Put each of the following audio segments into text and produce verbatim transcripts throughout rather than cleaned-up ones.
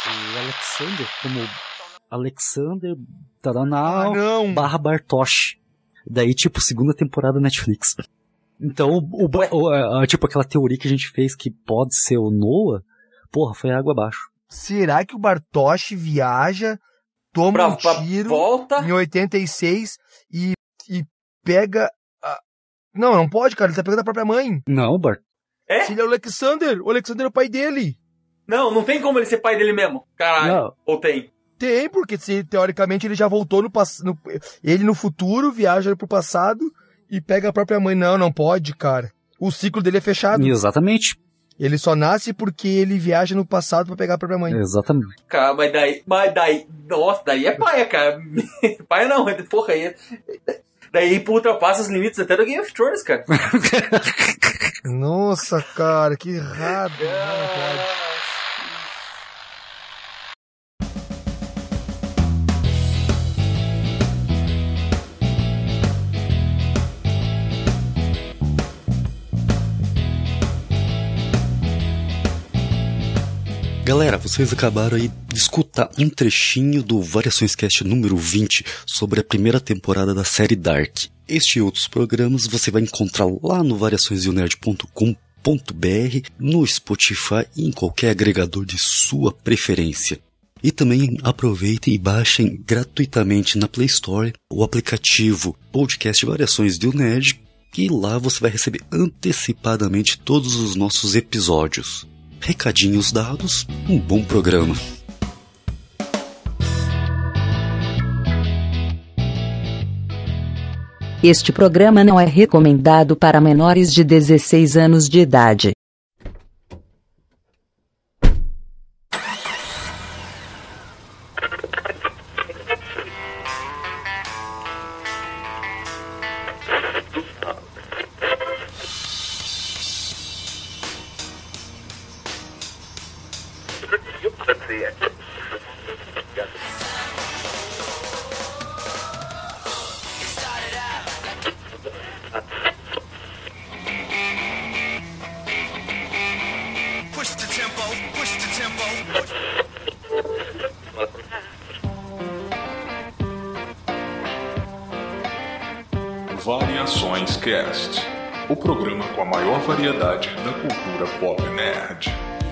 o Alexander como Alexander Taranau ah, barra Bartosz. Daí, tipo, segunda temporada Netflix. Então, o, o, a, tipo, aquela teoria que a gente fez que pode ser o Noah, porra, foi água abaixo. Será que o Bartosz viaja, toma pra, um tiro volta. em oitenta e seis e, e pega... A... Não, não pode, cara, ele tá pegando a própria mãe. Não, Bart. É? Se ele é o Alexander, o Alexander é o pai dele. Não, não tem como ele ser pai dele mesmo. Caralho. Não. Ou tem? Tem, porque se, teoricamente ele já voltou no passado. Ele no futuro viaja pro passado e pega a própria mãe. Não, não pode, cara. O ciclo dele é fechado. Exatamente. Ele só nasce porque ele viaja no passado pra pegar a própria mãe. Exatamente. Cara, mas daí. Mas daí. Nossa, daí é paia, cara. Paia não, porra aí. Daí ultrapassa os limites até do Game of Thrones, cara. Nossa, cara, que errado. Não pode. Galera, vocês acabaram aí de escutar um trechinho do Variações Cast número vinte sobre a primeira temporada da série Dark. Este e outros programas você vai encontrar lá no variações e o nerd ponto com ponto b r, no Spotify e em qualquer agregador de sua preferência. E também aproveitem e baixem gratuitamente na Play Store o aplicativo Podcast Variações do Nerd, e lá você vai receber antecipadamente todos os nossos episódios. Recadinhos dados, um bom programa. Este programa não é recomendado para menores de dezesseis anos de idade. Variações Cast, o programa com a maior variedade da cultura pop nerd.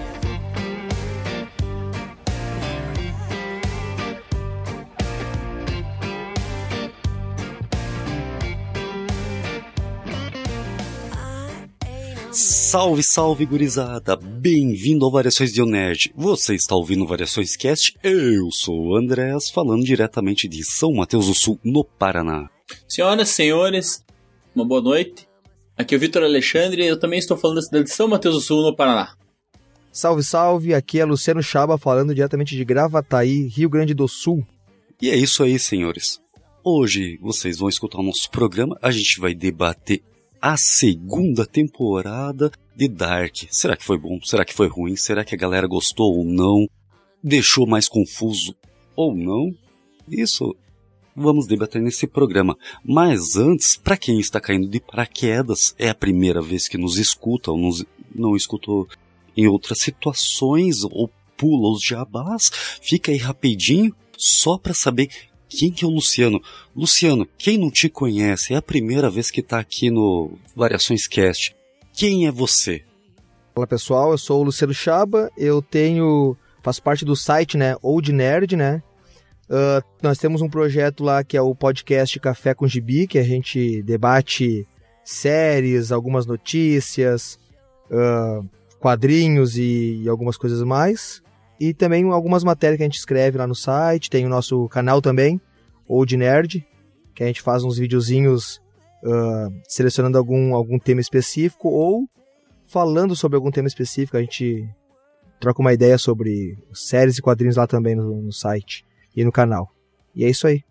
Salve, salve, gurizada! Bem-vindo ao Variações de um Nerd. Você está ouvindo Variações Cast? Eu sou o Andrés, falando diretamente de São Mateus do Sul, no Paraná. Senhoras e senhores, uma boa noite. Aqui é o Vitor Alexandre e eu também estou falando da cidade de São Mateus do Sul, no Paraná. Salve, salve! Aqui é Luciano Chaba, falando diretamente de Gravataí, Rio Grande do Sul. E é isso aí, senhores. Hoje vocês vão escutar o nosso programa. A gente vai debater a segunda temporada de Dark. Será que foi bom? Será que foi ruim? Será que a galera gostou ou não? Deixou mais confuso ou não? Isso vamos debater nesse programa. Mas antes, para quem está caindo de paraquedas, é a primeira vez que nos escuta ou nos, não escutou em outras situações ou pula os jabás, fica aí rapidinho só para saber quem que é o Luciano. Luciano, quem não te conhece, é a primeira vez que está aqui no Variações Cast. Quem é você? Olá pessoal, eu sou o Luciano Chaba, eu tenho, faço parte do site, né, Old Nerd, né? Uh, nós temos um projeto lá que é o podcast Café com Gibi, que a gente debate séries, algumas notícias, uh, quadrinhos e, e algumas coisas mais. E também algumas matérias que a gente escreve lá no site. Tem o nosso canal também, Old Nerd, que a gente faz uns videozinhos uh, selecionando algum, algum tema específico ou falando sobre algum tema específico. A gente troca uma ideia sobre séries e quadrinhos lá também no, no site e no canal. E é isso aí.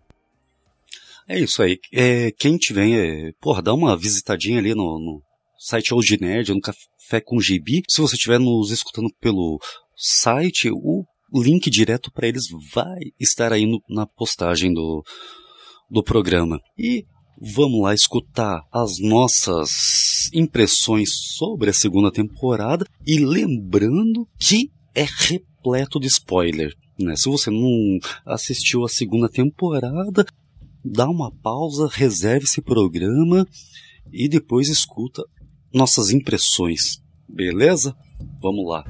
É isso aí. É, quem tiver, é, porra, dá uma visitadinha ali no, no site Old Nerd, no Café com Gibi. Se você estiver nos escutando pelo site, o link direto para eles vai estar aí no, na postagem do, do programa. E vamos lá escutar as nossas impressões sobre a segunda temporada. E lembrando que é repleto de spoiler, né? Se você não assistiu a segunda temporada, dá uma pausa, reserve esse programa e depois escuta nossas impressões, beleza? Vamos lá.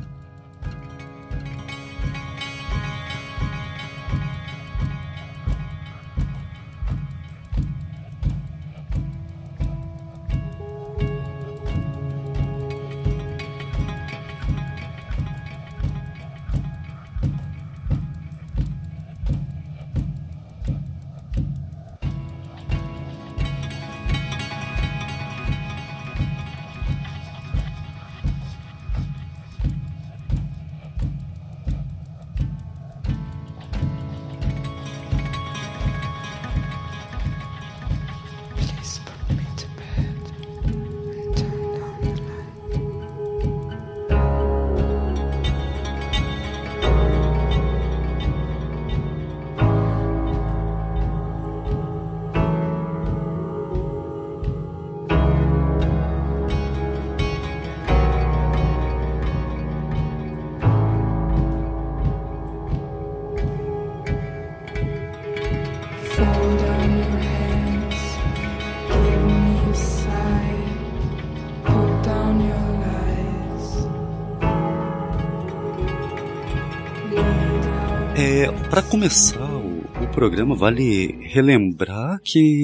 Para começar o, o programa, vale relembrar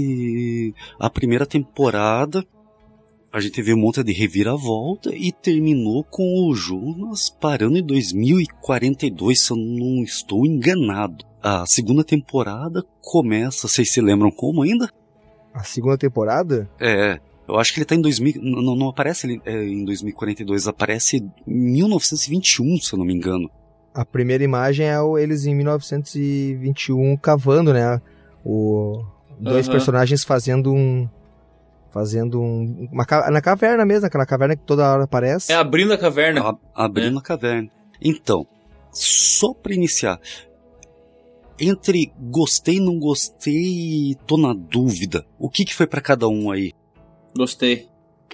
que a primeira temporada a gente teve um monte de reviravolta e terminou com o Jonas parando em dois mil e quarenta e dois, se eu não estou enganado. A segunda temporada começa, vocês se lembram como ainda? A segunda temporada? É, eu acho que ele tá em dois mil, não, não aparece ele, é, em dois mil e quarenta e dois, aparece em mil novecentos e vinte e um, se eu não me engano. A primeira imagem é o, eles em mil novecentos e vinte e um cavando, né? O, dois uhum. personagens fazendo um... Fazendo um... Uma, na caverna mesmo, aquela caverna que toda hora aparece. É, abrindo a caverna. A, abrindo é. a caverna. Então, só pra iniciar... Entre gostei e não gostei, tô na dúvida. O que que foi pra cada um aí? Gostei.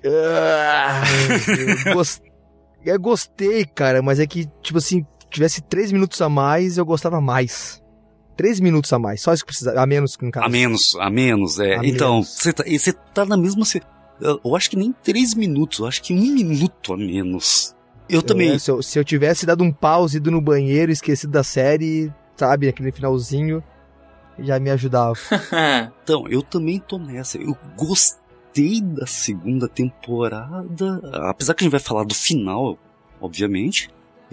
Ah, eu, gost... eu gostei, cara, mas é que, tipo assim... tivesse três minutos a mais, eu gostava mais. Três minutos a mais, só isso que precisa, a menos que no caso. A menos, a menos, é. A então, você tá, tá na mesma... Cê, eu acho que nem três minutos, eu acho que um minuto a menos. Eu, eu também... É, se, eu, se eu tivesse dado um pause, ido no banheiro, esquecido da série, sabe, aquele finalzinho, já me ajudava. Então, eu também tô nessa, eu gostei da segunda temporada, apesar que a gente vai falar do final, obviamente...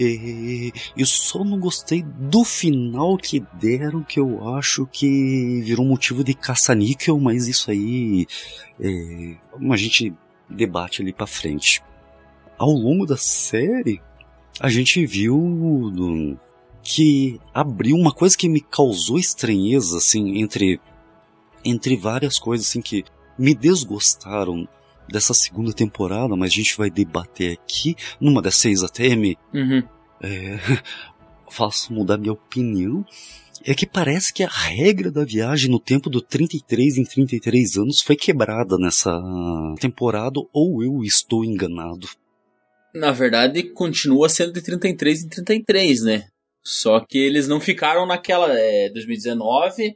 E eu só não gostei do final que deram, que eu acho que virou motivo de caça-níquel, mas isso aí é, a gente debate ali pra frente. Ao longo da série, a gente viu que abriu uma coisa que me causou estranheza, assim, entre, entre várias coisas assim, que me desgostaram dessa segunda temporada, mas a gente vai debater aqui, numa das seis até me uhum. é, faço mudar minha opinião, é que parece que a regra da viagem no tempo do trinta e três em trinta e três anos foi quebrada nessa temporada, ou eu estou enganado? Na verdade, continua sendo de trinta e três em trinta e três, né? Só que eles não ficaram naquela é, dois mil e dezenove,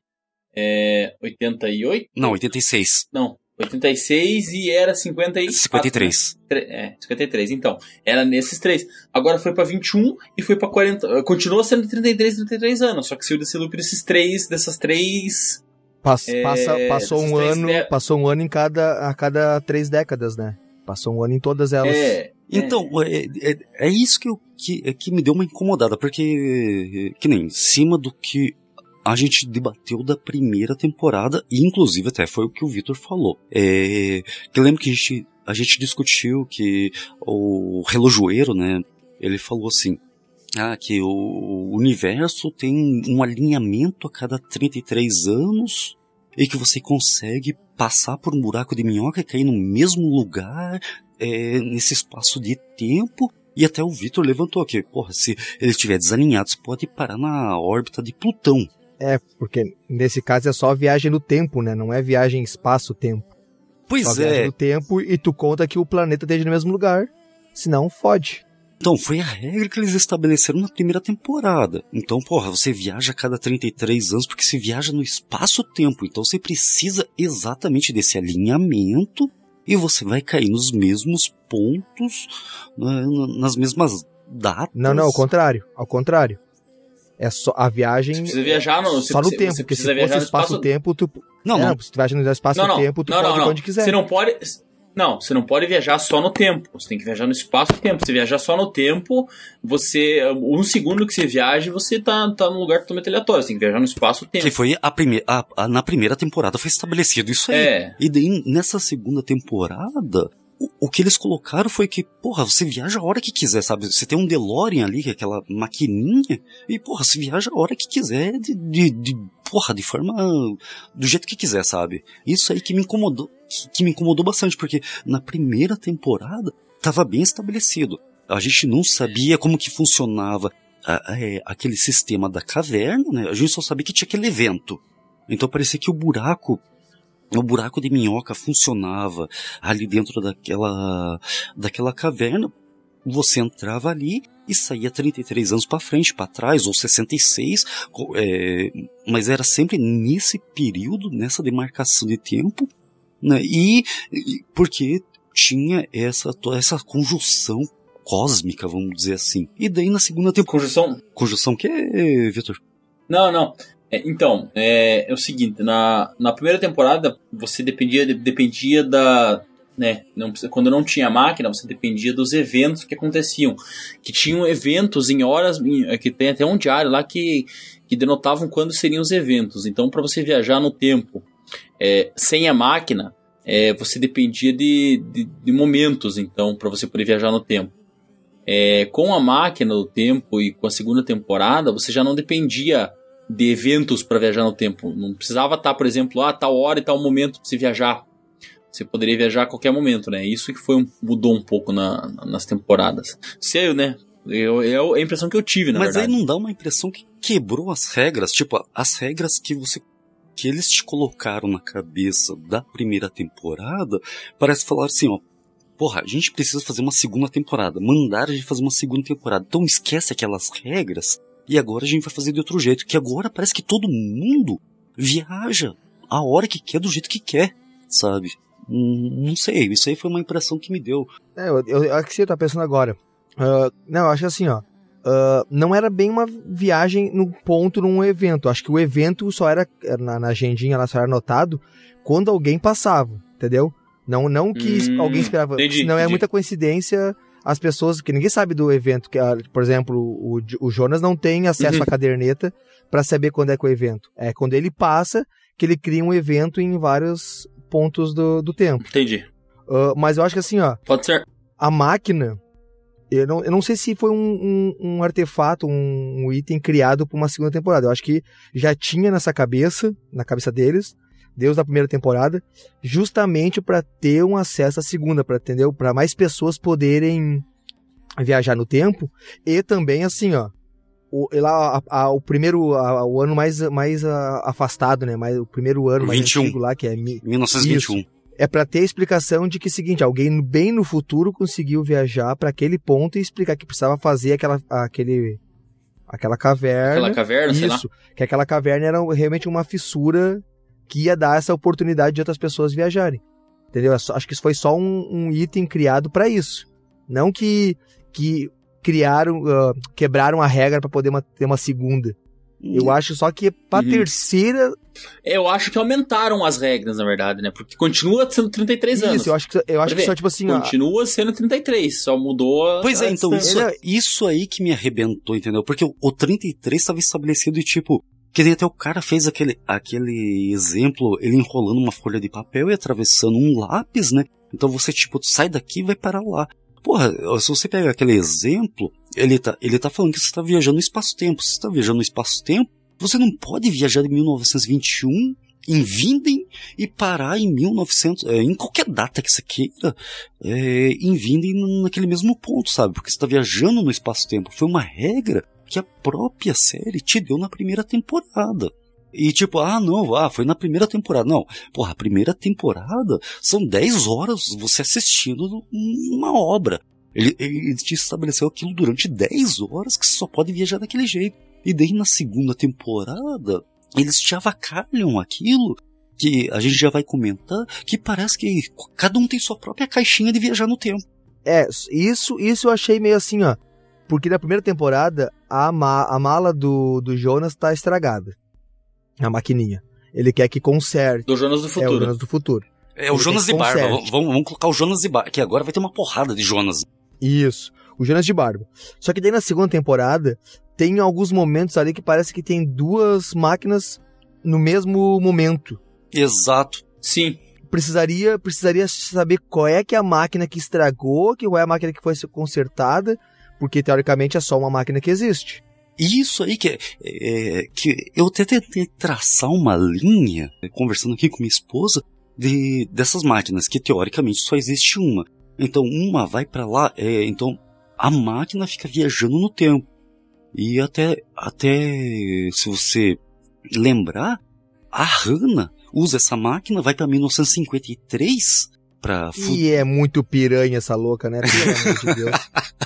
é, oitenta e oito? Não, oitenta e seis. Não. oitenta e seis e era cinquenta e quatro, cinquenta e três. Né? É, cinquenta e três, então. Era nesses três. Agora foi pra vinte e um e foi pra quarenta. Continua sendo trinta e três, trinta e três anos. Só que saiu desse loop desses três, dessas três. Pass, é, passa, passou um ano. De... Passou um ano em cada, a cada três décadas, né? Passou um ano em todas elas. É. Então, é, é, é isso que, eu, que, é que me deu uma incomodada, porque, que nem, em cima do que a gente debateu da primeira temporada, e inclusive até foi o que o Vitor falou. É, que eu lembro que a gente, a gente discutiu que o relojoeiro, né, ele falou assim, ah, que o universo tem um alinhamento a cada trinta e três anos, e que você consegue passar por um buraco de minhoca e cair no mesmo lugar, é, nesse espaço de tempo. E até o Vitor levantou aqui, porra, se ele estiver desalinhado, você pode parar na órbita de Plutão. É, porque nesse caso é só viagem no tempo, né? Não é viagem espaço-tempo. Pois só é. Viagem no tempo e tu conta que o planeta esteja no mesmo lugar. Senão, fode. Então, foi a regra que eles estabeleceram na primeira temporada. Então, porra, você viaja a cada trinta e três anos porque você viaja no espaço-tempo. Então, você precisa exatamente desse alinhamento e você vai cair nos mesmos pontos, né, nas mesmas datas. Não, não, ao contrário. Ao contrário. É só a viagem. Você precisa viajar no, só no você, tempo. Você Porque precisa se fosse espaço-tempo, tu. Não, é, não. não. Se tu viaja no espaço-tempo, tu não, pode não, ir não. onde quiser. Você não pode. Não, você não pode viajar só no tempo. Você tem que viajar no espaço-tempo. Se viajar só no tempo, você. Um segundo que você viaja, você tá, tá num lugar totalmente aleatório. Você tem que viajar no espaço-tempo. Que foi a primeira. A, a, na primeira temporada foi estabelecido isso aí. É. E daí, nessa segunda temporada, o, o que eles colocaram foi que, porra, você viaja a hora que quiser, sabe? Você tem um DeLorean ali, que é aquela maquininha, e, porra, você viaja a hora que quiser, de, de, de porra, de forma. Do jeito que quiser, sabe? Isso aí que me incomodou. Que, que me incomodou bastante, porque na primeira temporada estava bem estabelecido. A gente não sabia como que funcionava a, a, é, aquele sistema da caverna, né? A gente só sabia que tinha aquele evento. Então parecia que o buraco, o buraco de minhoca funcionava ali dentro daquela, daquela caverna. Você entrava ali e saía trinta e três anos para frente, para trás, ou sessenta e seis, é, mas era sempre nesse período, nessa demarcação de tempo. Né? E, e porque tinha essa, toda essa conjunção cósmica, vamos dizer assim. E daí na segunda temporada... Conjunção? Conjunção o que, Vitor? Não, não. É, então, é, é o seguinte, na, na primeira temporada você dependia, dependia da... Né, não, quando não tinha máquina, você dependia dos eventos que aconteciam. Que tinham eventos em horas... Em, que tem até um diário lá que, que denotavam quando seriam os eventos. Então, para você viajar no tempo... É, sem a máquina, é, você dependia de, de, de momentos, então, para você poder viajar no tempo. É, com a máquina do tempo e com a segunda temporada, você já não dependia de eventos para viajar no tempo. Não precisava estar, por exemplo, ah, tal hora e tal momento para você viajar. Você poderia viajar a qualquer momento, né? Isso que foi um, mudou um pouco na, nas temporadas. Sei, né? Eu, eu, é a impressão que eu tive, na Mas verdade. Mas aí não dá uma impressão que quebrou as regras? Tipo, as regras que você... que eles te colocaram na cabeça da primeira temporada, parece falar assim, ó, porra, a gente precisa fazer uma segunda temporada, mandaram a gente fazer uma segunda temporada, então esquece aquelas regras, e agora a gente vai fazer de outro jeito, que agora parece que todo mundo viaja a hora que quer, do jeito que quer, sabe? Hum, não sei, isso aí foi uma impressão que me deu. É, eu, eu, eu acho que você tá pensando agora. Uh, não, eu acho assim, ó. Uh, não era bem uma viagem no ponto num evento. Acho que o evento só era, na, na agendinha lá, só era anotado quando alguém passava, entendeu? Não, não que hum, alguém esperava. Entendi, senão entendi. É muita coincidência as pessoas, que ninguém sabe do evento. Que, por exemplo, o, o Jonas não tem acesso uhum. à caderneta para saber quando é que é o evento. É quando ele passa que ele cria um evento em vários pontos do, do tempo. Entendi. Uh, mas eu acho que assim, ó. Pode ser. A máquina... Eu não, eu não sei se foi um, um, um artefato, um, um item criado para uma segunda temporada. Eu acho que já tinha nessa cabeça, na cabeça deles, Deus da primeira temporada, justamente para ter um acesso à segunda, para entendeu? Para mais pessoas poderem viajar no tempo. E também assim, ó, o, lá, a, a, o primeiro, a, o ano mais, mais a, afastado, né? Mais, o primeiro ano mais vinte e um. antigo lá, que é mi, mil novecentos e vinte e um. Isso. É para ter a explicação de que, seguinte, alguém bem no futuro conseguiu viajar para aquele ponto e explicar que precisava fazer aquela, aquele, aquela caverna. Aquela caverna, sei lá. Isso, que aquela caverna era realmente uma fissura que ia dar essa oportunidade de outras pessoas viajarem. Entendeu? Acho que isso foi só um, um item criado para isso. Não que, que criaram, uh, quebraram a regra para poder uma, ter uma segunda. Eu acho só que pra uhum. terceira... Eu acho que aumentaram as regras, na verdade, né? Porque continua sendo trinta e três anos. Isso, eu acho que, eu acho que só, tipo assim... Continua ó... sendo trinta e três, só mudou a... Pois é, a então, isso, isso aí que me arrebentou, entendeu? Porque o, o trinta e três estava estabelecido e, tipo... Que nem até o cara fez aquele, aquele exemplo, ele enrolando uma folha de papel e atravessando um lápis, né? Então você, tipo, sai daqui e vai parar lá. Porra, se você pega aquele exemplo, ele tá, ele tá falando que você tá viajando no espaço-tempo. Se você tá viajando no espaço-tempo, você não pode viajar de mil novecentos e vinte e um em Vinden e parar em mil e novecentos, é, em qualquer data que você queira, é, em Vinden naquele mesmo ponto, sabe? Porque você tá viajando no espaço-tempo. Foi uma regra que a própria série te deu na primeira temporada. E tipo, ah não, ah, foi na primeira temporada. Não, porra, a primeira temporada são dez horas você assistindo uma obra. Ele, ele te estabeleceu aquilo durante dez horas que você só pode viajar daquele jeito. E daí na segunda temporada, eles te avacalham aquilo, que a gente já vai comentar, que parece que cada um tem sua própria caixinha de viajar no tempo. É, isso, isso eu achei meio assim, ó. Porque na primeira temporada, a, ma- a mala do, do Jonas tá estragada. A maquininha. Ele quer que conserte. Do Jonas do Futuro. É o Jonas do Futuro. É o Ele Jonas de quer que Barba. conserte. Vamos, vamos colocar o Jonas de Barba, que agora vai ter uma porrada de Jonas. Isso. O Jonas de Barba. Só que daí na segunda temporada, tem alguns momentos ali que parece que tem duas máquinas no mesmo momento. Exato. Sim. Precisaria, precisaria saber qual é que é a máquina que estragou, qual é a máquina que foi consertada, porque teoricamente é só uma máquina que existe. Isso aí que, é, é, que eu até tentei traçar uma linha, conversando aqui com minha esposa, de, dessas máquinas, que teoricamente só existe uma. Então uma vai pra lá, é, então a máquina fica viajando no tempo. E até, até se você lembrar, a Hannah usa essa máquina, vai pra mil novecentos e cinquenta e três pra... E é muito piranha essa louca, né? Pelo amor de Deus.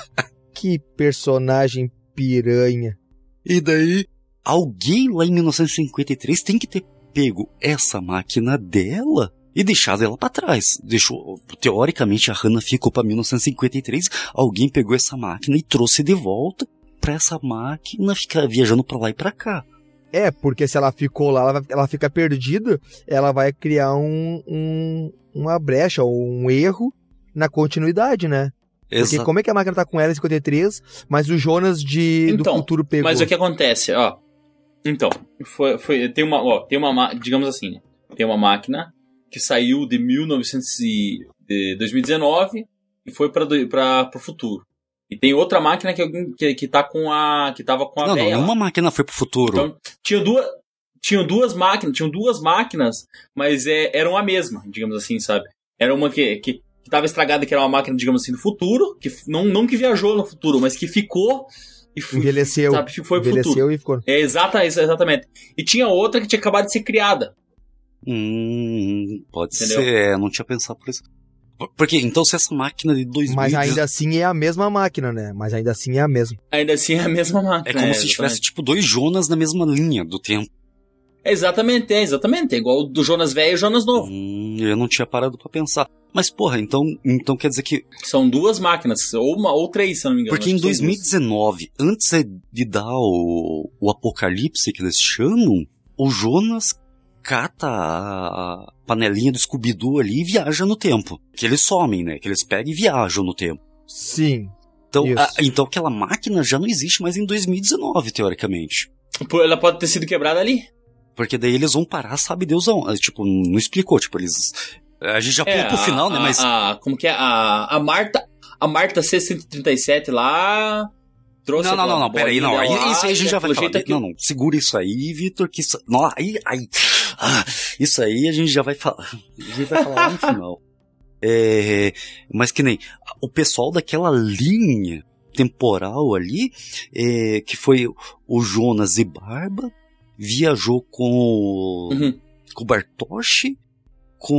Que personagem piranha. E daí, alguém lá em mil novecentos e cinquenta e três tem que ter pego essa máquina dela e deixado ela pra trás. Deixou, teoricamente a Hannah ficou pra mil novecentos e cinquenta e três, alguém pegou essa máquina e trouxe de volta pra essa máquina ficar viajando pra lá e pra cá. É, porque se ela ficou lá, ela, ela fica perdida, ela vai criar um, um, uma brecha ou um erro na continuidade, né? Porque Exato. como é que a máquina tá com ela em cinquenta e três, mas o Jonas de, Então, do futuro pegou? Mas o que acontece, ó. Então, foi, foi, tem uma, ó, tem uma, digamos assim, né? Tem uma máquina que saiu de mil e novecentos e de dois mil e dezenove e foi para para o futuro. E tem outra máquina que alguém que, que tá com a que tava com a Não, véia não, lá. uma máquina foi pro futuro. Então, tinha duas tinham duas máquinas, tinham duas máquinas, mas é, eram a mesma, digamos assim, sabe? Era uma que, que, que tava estragada, que era uma máquina, digamos assim, do futuro, que não, não que viajou no futuro, mas que ficou e foi, Envelheceu. sabe, foi pro Envelheceu futuro. e ficou. É exata, exatamente. E tinha outra que tinha acabado de ser criada. Hum, pode Entendeu? ser, não tinha pensado por isso. Porque, então, se essa máquina de dois mil... Mas ainda assim é a mesma máquina, né? Mas ainda assim é a mesma. Ainda assim é a mesma máquina. É como é, se exatamente. tivesse, tipo, dois Jonas na mesma linha do tempo. Exatamente, é, exatamente. É igual o do Jonas velho e o Jonas novo. Hum, eu não tinha parado pra pensar. Mas, porra, então, então quer dizer que... São duas máquinas, ou uma ou três, se eu não me engano. Porque Acho em que são dois mil e dezenove, antes de dar o, o apocalipse que eles chamam, o Jonas cata a panelinha do Scooby-Doo ali e viaja no tempo. Que eles somem, né? Que eles pegam e viajam no tempo. Sim. Então, Isso. a, então aquela máquina já não existe mais em dois mil e dezenove, teoricamente. duas. Pô, ela pode ter sido quebrada ali. Porque daí eles vão parar, sabe Deus aonde. Tipo, não explicou, tipo, eles... A gente já pulou pro a- final, né? a- Mas... a- como que é? A, a Marta, a Marta C cento e trinta e sete lá... Trouxe Não, não, não, aquela não, peraí, não. bolinha Aí, lá, isso aí a gente e já vai pelo falar. jeito é que- Não, não, segura isso aí, Vitor, que isso... Não, aí, aí... Ah, isso aí a gente já vai falar. A gente vai falar lá no final. É, mas que nem o pessoal daquela linha temporal ali, é, que foi o Jonas e Barba, viajou com o, Uhum. com o Bartoshi, com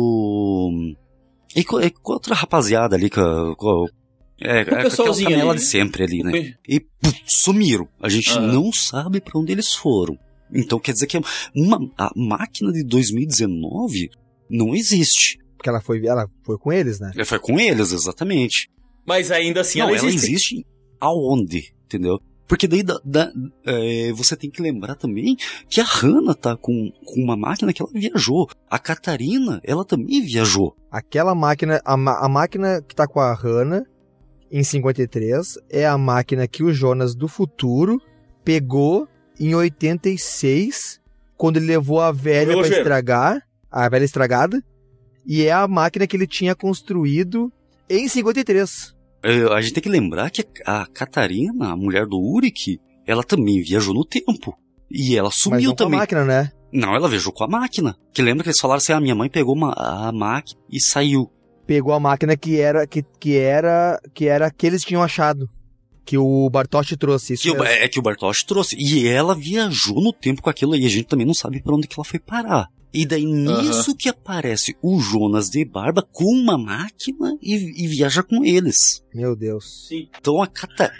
o... E com, e com outra rapaziada ali, com, a- com a- é, é, com aquela pessoalzinho canela ali, de né? sempre ali, né? E puf, sumiram. A gente Aham. não sabe pra onde eles foram. Então quer dizer que uma, a máquina de dois mil e dezenove não existe. Porque ela foi, ela foi com eles, né? Foi com eles, exatamente. Mas ainda assim não, ela ela existe. existe aonde, entendeu? Porque daí da, da- é, você tem que lembrar também que a Hannah tá com, com uma máquina que ela viajou. A Catarina, ela também viajou. Aquela máquina, a, ma- a máquina que tá com a Hannah em cinquenta e três é a máquina que o Jonas do futuro pegou em oitenta e seis, quando ele levou a velha pra Relogeiro. estragar, a velha estragada, e é a máquina que ele tinha construído em cinquenta e três. É, a gente tem que lembrar que a Catarina, a mulher do Uric, ela também viajou no tempo. E ela Mas sumiu não com a também. máquina, né? Não, ela viajou com a máquina. Que lembra que eles falaram assim, a minha mãe pegou uma, a máquina e saiu. Pegou a máquina que era que, que era que era que eles tinham achado. Que o Bartosz trouxe isso. Que o, é que o Bartosz trouxe. E ela viajou no tempo com aquilo e a gente também não sabe pra onde que ela foi parar. E daí nisso uhum. que aparece o Jonas de barba com uma máquina e, e viaja com eles. Meu Deus. Sim. Então a Cata...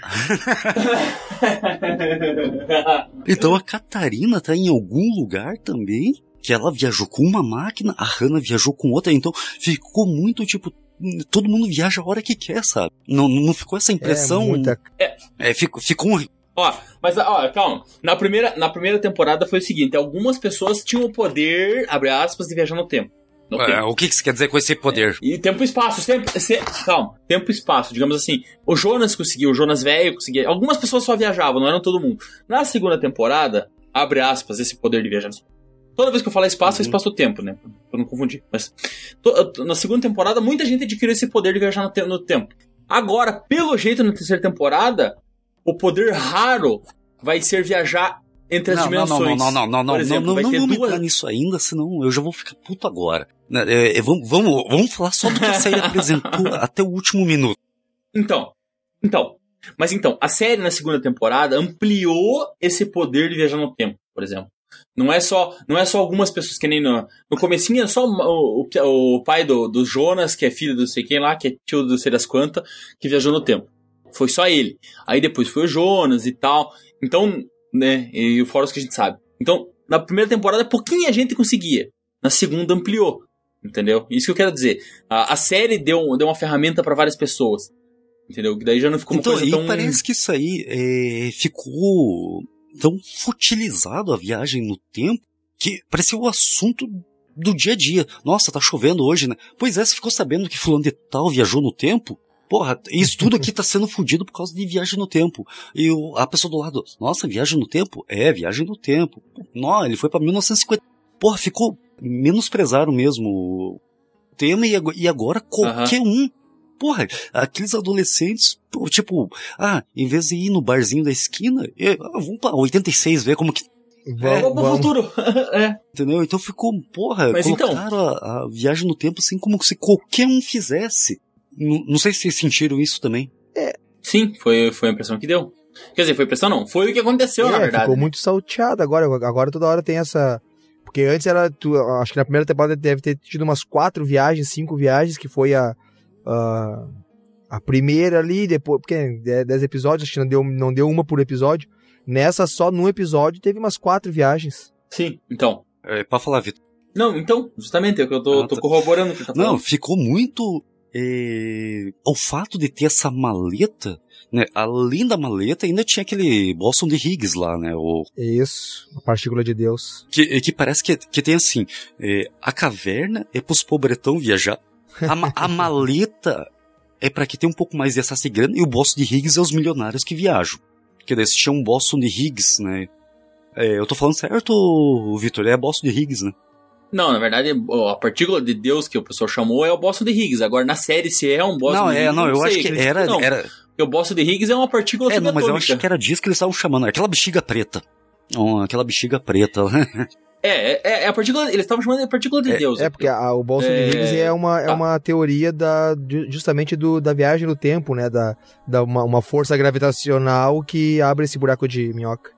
então a Catarina tá em algum lugar também, que ela viajou com uma máquina, a Hannah viajou com outra, então ficou muito tipo... Todo mundo viaja a hora que quer, sabe? Não, não ficou essa impressão... É, muita... é, é ficou, ficou um... Ó, mas ó, calma. Na primeira, na primeira temporada foi o seguinte: algumas pessoas tinham o poder, abre aspas, de viajar no tempo. No é, tempo. O que, que você quer dizer com esse poder? É, e tempo e espaço, sempre, se, calma, tempo e espaço, digamos assim. O Jonas conseguiu, o Jonas velho conseguia. Algumas pessoas só viajavam, não eram todo mundo. Na segunda temporada, abre aspas, esse poder de viajar no espaço. Toda vez que eu falar espaço, uhum. é espaço-tempo, né? Pra não confundir. Mas to, na segunda temporada, muita gente adquiriu esse poder de viajar no, te, no tempo. Agora, pelo jeito, na terceira temporada, o poder raro vai ser viajar entre as não, dimensões. Não, não, não, não, não, Por exemplo, não, vai não, ter não, não duas... entrar nisso ainda, senão eu já vou ficar puto agora. É, é, vamos, vamos, vamos falar só do que a série apresentou até o último minuto. Então, então, mas então, a série na segunda temporada ampliou esse poder de viajar no tempo, por exemplo. Não é só, não é só algumas pessoas que nem no, no comecinho, é só o, o, o pai do, do Jonas, que é filho do sei quem lá, que é tio do sei das quantas, que viajou no tempo. Foi só ele. Aí depois foi o Jonas e tal. Então, né, e fora os que a gente sabe. Então, na primeira temporada, pouquinha gente conseguia. Na segunda, ampliou. Entendeu? Isso que eu quero dizer. A, a série deu, deu uma ferramenta pra várias pessoas. Entendeu? Que daí já não ficou uma então, coisa e tão... parece que isso aí é, ficou tão futilizado, a viagem no tempo, que parecia o assunto do dia a dia. Nossa, tá chovendo hoje, né? Pois é, você ficou sabendo que fulano de tal viajou no tempo? Porra, isso tudo aqui tá sendo fudido por causa de viagem no tempo. E o, a pessoa do lado, nossa, viagem no tempo? É, viagem no tempo. Não, ele foi pra mil novecentos e cinquenta. Porra, ficou, menosprezaram mesmo o tema e, e agora qualquer uh-huh. um. Porra, aqueles adolescentes, tipo, ah, em vez de ir no barzinho da esquina, eu, ah, vamos pra oitenta e seis ver como que... É, vamos pro futuro. É. Entendeu? Então ficou, porra, mas colocaram então... a, a viagem no tempo assim como se qualquer um fizesse. Não, não sei se vocês sentiram isso também. É. Sim, foi, foi a impressão que deu. Quer dizer, foi impressão não, foi o que aconteceu, é, na verdade. Ficou muito salteado agora. Agora toda hora tem essa... Porque antes era... Tu, acho que na primeira temporada deve ter tido umas quatro viagens, cinco viagens, que foi a... a, a primeira ali, depois... Porque dez episódios, acho que não deu, não deu uma por episódio. Nessa, só num episódio, teve umas quatro viagens. Sim, então. É, pode falar, Vitor. Não, então, justamente, é o que eu tô, ah, tô tá. corroborando o que tá falando. Não, ficou muito... É, o fato de ter essa maleta, né? Além da maleta, ainda tinha aquele Bóson de Higgs lá, né? O, Isso, a partícula de Deus. Que, que parece que, que tem assim, é, a caverna é pros pobretão viajar, a, a maleta é pra que tenha um pouco mais de excesso de grana, e o Bóson de Higgs é os milionários que viajam. Porque daí se tinha um Bóson de Higgs, né? É, eu tô falando certo, Vitor? É Bóson de Higgs, né? Não, na verdade, a partícula de Deus que o pessoal chamou é o Bóson de Higgs. Agora, na série, se é um Bóson não, de é, Higgs, não, não eu sei, acho que era... não. era... Porque o Bóson de Higgs é uma partícula é, subatômica. Não, mas eu acho que era disso que eles estavam chamando. Aquela bexiga preta. Oh, aquela bexiga preta. é, é, é a partícula... Eles estavam chamando de partícula de é, Deus. É, porque a, o Bóson é... de Higgs é uma, é tá. uma teoria da, justamente do, da viagem no tempo, né? Da, da uma, uma força gravitacional que abre esse buraco de minhoca.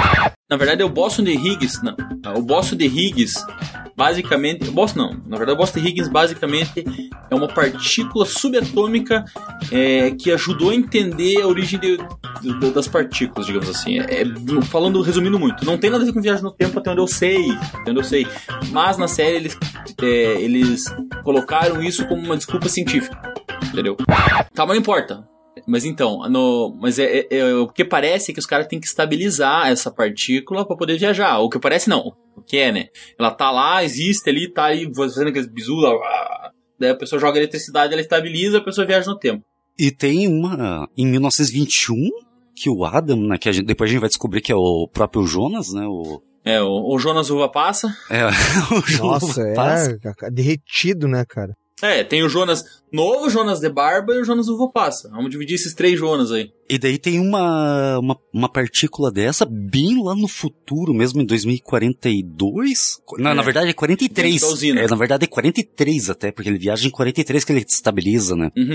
Na verdade, é o Bóson de Higgs... Não, o Bóson de Higgs... Basicamente, o Bóson não, na verdade o Bóson de Higgs basicamente é uma partícula subatômica é, que ajudou a entender a origem de, de, das partículas, digamos assim. É, é, falando, resumindo muito, não tem nada a ver com viagem no tempo até onde eu sei, até onde eu sei. Mas na série eles, é, eles colocaram isso como uma desculpa científica, entendeu? Tá, mas não importa. Mas então, no, mas é, é, é, o que parece é que os caras têm que estabilizar essa partícula para poder viajar. O que parece não, o que é, né? Ela tá lá, existe ali, tá aí fazendo aqueles bisu lá, daí a pessoa joga eletricidade, ela estabiliza, a pessoa viaja no tempo. E tem uma, em mil novecentos e vinte e um, que o Adam, né, que a gente, depois a gente vai descobrir que é o próprio Jonas, né, o... É, o, o Jonas Uva Passa. É, o Jonas Nossa, Uva é, Passa. derretido, né, cara? É, tem o Jonas novo, o Jonas de barba e o Jonas Uva Passa. Vamos dividir esses três Jonas aí. E daí tem uma, uma, uma partícula dessa bem lá no futuro, mesmo em dois mil e quarenta e dois. Não, é. Na verdade é quarenta e três. É, na verdade é quarenta e três até, porque ele viaja em quarenta e três que ele estabiliza, né? Uhum.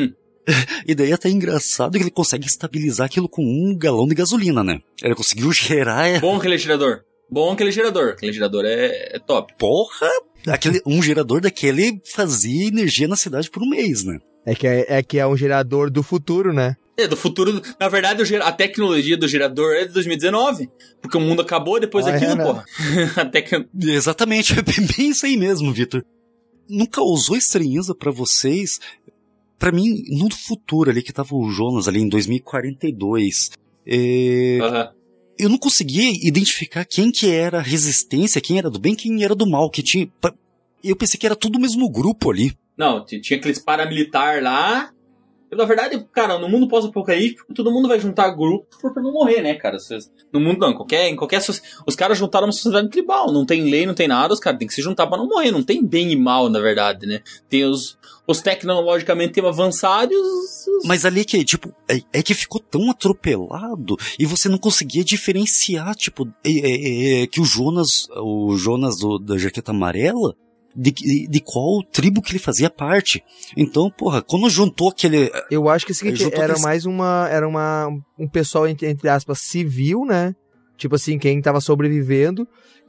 E daí é até engraçado que ele consegue estabilizar aquilo com um galão de gasolina, né? Ele conseguiu gerar... Bom aquele gerador. Bom aquele gerador. Aquele gerador é, é top. Porra! Aquele, um gerador daquele fazia energia na cidade por um mês, né? É que é, é que é um gerador do futuro, né? É, do futuro. Na verdade, o ger- a tecnologia do gerador é de dois mil e dezenove. Porque o mundo acabou depois Ah, daquilo, é, né? porra. Até que... Exatamente, é bem isso aí mesmo, Vitor. Não causou estranheza pra vocês? Pra mim, no futuro ali, que tava o Jonas ali em dois mil e quarenta e dois, é... Uhum. eu não conseguia identificar quem que era a resistência, quem era do bem, quem era do mal, que tinha... Eu pensei que era tudo o mesmo grupo ali. Não, t- tinha aqueles paramilitar lá. Na verdade, cara, no mundo pós-apocalíptico, todo mundo vai juntar grupo pra não morrer, né, cara? Cês- No mundo não, em qualquer, em qualquer... soci- Os caras juntaram uma sociedade tribal, não tem lei, não tem nada, os caras têm que se juntar pra não morrer, não tem bem e mal, na verdade, né? Tem os, os tecnologicamente avançados... os- Mas ali que, tipo, é, é que ficou tão atropelado e você não conseguia diferenciar, tipo, é, é, é, que o Jonas, o Jonas do, da jaqueta amarela, de, de, de qual tribo que ele fazia parte. Então, porra, quando juntou aquele... Eu acho que é o seguinte, Juntou era aqueles- mais uma, era uma, um pessoal, entre, entre aspas, civil, né? Tipo assim, quem tava sobrevivendo,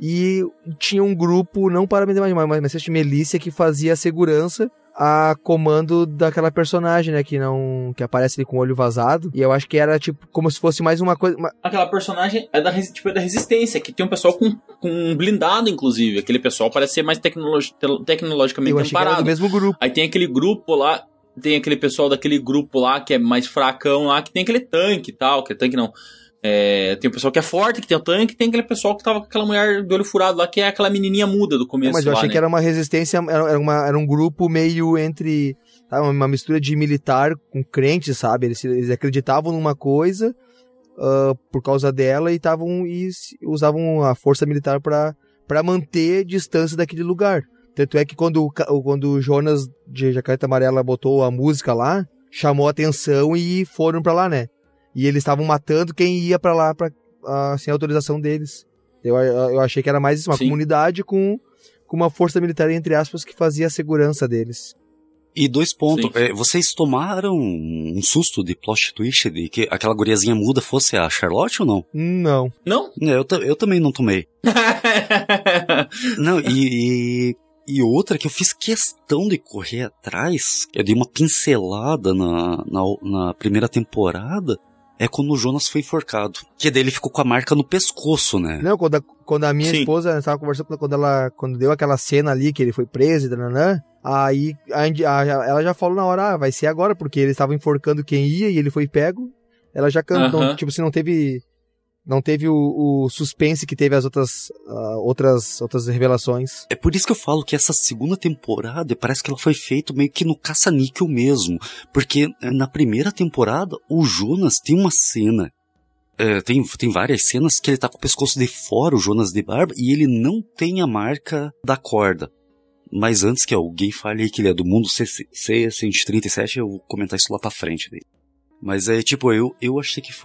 e tinha um grupo, não paramilitar, mas uma espécie de milícia que fazia a segurança a comando daquela personagem, né? Que não, que aparece ali com o olho vazado, e eu acho que era tipo, como se fosse mais uma coisa... uma- Aquela personagem é da, resi- tipo, é da resistência, que tem um pessoal com, com um blindado, inclusive. Aquele pessoal parece ser mais tecnologi- te- tecnologicamente eu achei que era amparado. do mesmo grupo. Aí tem aquele grupo lá, tem aquele pessoal daquele grupo lá que é mais fracão lá, que tem aquele tanque e tal, que tanque não. É, tem o pessoal que é forte, que tem o tanque, e tem aquele pessoal que tava com aquela mulher do olho furado lá, que é aquela menininha muda do começo Mas eu lá, achei né? que era uma resistência, era, era, uma, era um grupo meio entre, tá, uma mistura de militar com crente, sabe? Eles, eles acreditavam numa coisa uh, por causa dela e, tavam, e se- usavam a força militar pra pra manter distância daquele lugar. Tanto é que quando, o ca- quando o Jonas de Jacareta Amarela botou a música lá, chamou a atenção e foram pra lá, né? E eles estavam matando quem ia pra lá pra, uh, sem autorização deles. Eu, eu achei que era mais isso, uma Sim. comunidade comunidade com, com uma força militar, entre aspas, que fazia a segurança deles. E dois pontos, Sim. é, vocês tomaram um susto de plot twist de que aquela guriazinha muda fosse a Charlotte ou não? Não. Não? É, eu, ta- eu também não tomei. Não, e, e, e outra que eu fiz questão de correr atrás, eu dei uma pincelada na, na, na primeira temporada, é quando o Jonas foi enforcado. Que daí ele ficou com a marca no pescoço, né? Não, quando a, quando a minha Sim. esposa estava conversando, quando ela quando deu aquela cena ali que ele foi preso e dananã, aí a, Indi- a- ela já falou na hora, ah, vai ser agora, porque eles estavam enforcando quem ia e ele foi pego. Ela já cantou, Aham. tipo assim, não teve não teve o, o suspense que teve as outras ah, outras outras revelações. É por isso que eu falo que essa segunda temporada parece que ela foi feita meio que no caça-níquel mesmo. Porque eh, na primeira temporada, o Jonas tem uma cena. eh, tem, tem várias cenas que ele tá com o pescoço de fora, o Jonas de barba, e ele não tem a marca da corda. Mas antes que alguém fale aí que ele é do mundo C cento e trinta e sete, eu vou comentar isso lá pra frente dele. Mas é tipo, eu, eu achei que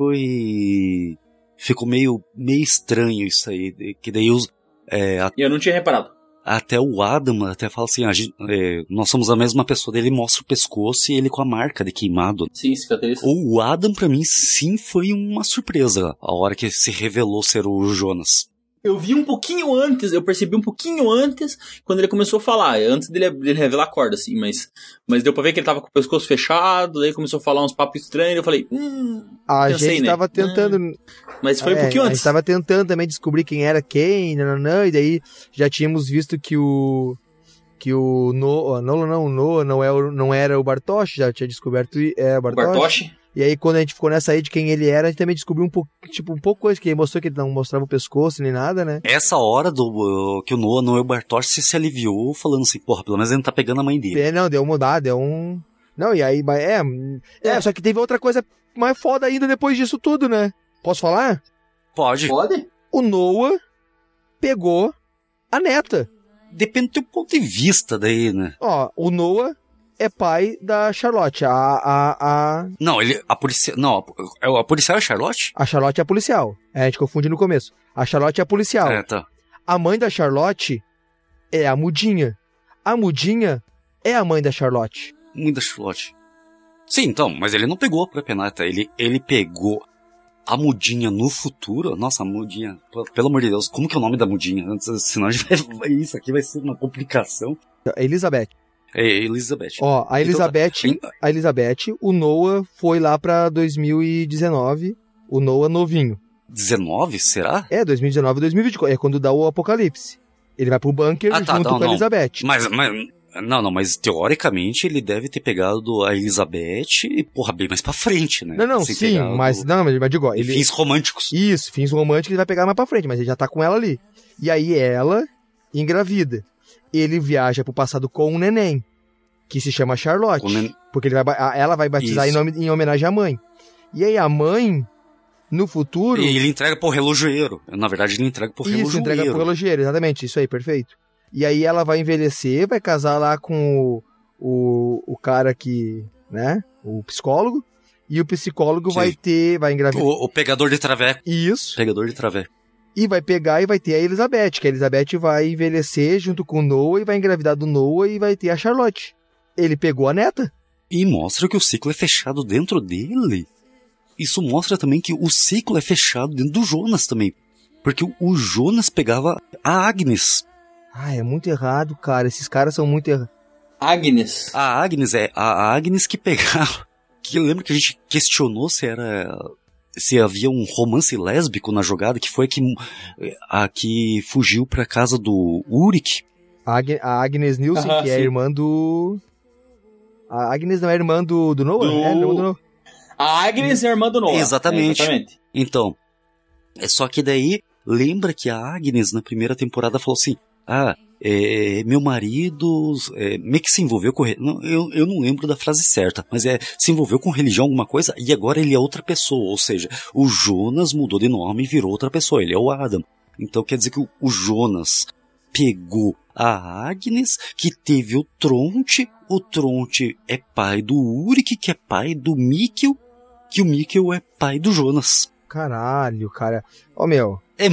foi. Ficou meio, meio estranho isso aí. Que daí os. É, a- Eu não tinha reparado. até o Adam até fala assim: a gente, é, nós somos a mesma pessoa. Daí ele mostra o pescoço e ele com a marca de queimado. Sim, cicatriz. O Adam, pra mim, sim foi uma surpresa a hora que se revelou ser o Jonas. Eu vi um pouquinho antes, eu percebi um pouquinho antes, quando ele começou a falar, antes dele, dele revelar a corda, assim, mas, mas deu pra ver que ele tava com o pescoço fechado, daí começou a falar uns papos estranhos, eu falei, hum, A Pensei, gente né? tava tentando, mas foi um é, pouquinho a antes. gente tava tentando também descobrir quem era quem, nananã, e daí já tínhamos visto que o que o Noah, Noah não, o Noah não, é, o- não era o Bartosz, já tinha descoberto é, o O Bartosz. Bartosz, E aí, quando a gente ficou nessa aí de quem ele era, a gente também descobriu um pouco, tipo, um pouco coisa, que ele mostrou que ele não mostrava o pescoço nem nada, né? Essa hora do uh, que o Noah não é o Bartosz, você se aliviou falando assim, porra, pelo menos ele não tá pegando a mãe dele. É, não, deu uma mudada, deu um... Não, e aí, mas é, é, É. só que teve outra coisa mais foda ainda depois disso tudo, né? Posso falar? Pode. pode? O Noah pegou a neta. Depende do teu ponto de vista daí, né? Ó, o Noah é pai da Charlotte, a, a, a, Não, ele, a policial, não, a, a policial é a Charlotte? a Charlotte é a policial. É, a gente confunde no começo. A Charlotte é a policial. É, tá. A mãe da Charlotte é a Mudinha. A Mudinha é a mãe da Charlotte. Mãe da Charlotte. Sim, então, mas ele não pegou a própria neta, ele, ele pegou a mudinha no futuro. Nossa, a mudinha, pelo amor de Deus, como que é o nome da mudinha? Senão a gente vai, isso aqui vai ser uma complicação. Elizabeth. É, Elizabeth. Ó, a Elizabeth, então, a Elizabeth, o Noah foi lá pra dois mil e dezenove, o Noah novinho. dezenove, será? É, dois mil e dezenove, dois mil e vinte, é quando dá o apocalipse. Ele vai pro bunker ah, tá, junto não, com a não. Elizabeth. Mas, mas, não, não, mas teoricamente ele deve ter pegado a Elizabeth e, porra, bem mais pra frente, né? Não, não, Sem sim, mas, não, mas, mas digo, ó, ele... fins românticos. Isso, fins românticos ele vai pegar mais pra frente, mas ele já tá com ela ali. E aí ela engravida. Ele viaja pro passado com um neném, que se chama Charlotte. Nen... Porque ele vai, ela vai batizar em, nome, em homenagem à mãe. E aí a mãe, no futuro... E ele entrega pro relojoeiro. Na verdade, ele entrega pro relojoeiro. Isso, entrega pro relojoeiro, exatamente. Isso aí, perfeito. E aí ela vai envelhecer, vai casar lá com o, o, o cara que, né, o psicólogo. E o psicólogo Sim. vai ter, vai engravidar... O, o pegador de traveco. Isso. Pegador de traveco. E vai pegar e vai ter a Elizabeth, que a Elizabeth vai envelhecer junto com o Noah e vai engravidar do Noah e vai ter a Charlotte. Ele pegou a neta. E mostra que o ciclo é fechado dentro dele. Isso mostra também que o ciclo é fechado dentro do Jonas também. Porque o Jonas pegava a Agnes. Ah, é muito errado, cara. Esses caras são muito errados. Agnes? A Agnes é a Agnes que pegava... Que eu lembro que a gente questionou se era... Se havia um romance lésbico na jogada, que foi a que, a que fugiu pra casa do Uric. A, Ag- a Agnes Nielsen, ah, que sim. é irmã do... A Agnes não é irmã do, do Noah? Do... É, irmã do Noah. A Agnes é irmã do Noah. Exatamente. É, exatamente. Então, é só que daí, lembra que a Agnes, na primeira temporada, falou assim, ah, é, meu marido é, meio que se envolveu com... Não, eu, eu não lembro da frase certa, mas é, se envolveu com religião, alguma coisa, e agora ele é outra pessoa, ou seja, o Jonas mudou de nome e virou outra pessoa, ele é o Adam. Então quer dizer que o, o Jonas pegou a Agnes, que teve o Tronte, o Tronte é pai do Uric, que é pai do Mikkel, que o Mikkel é pai do Jonas. Caralho, cara. Ó, oh, meu... É...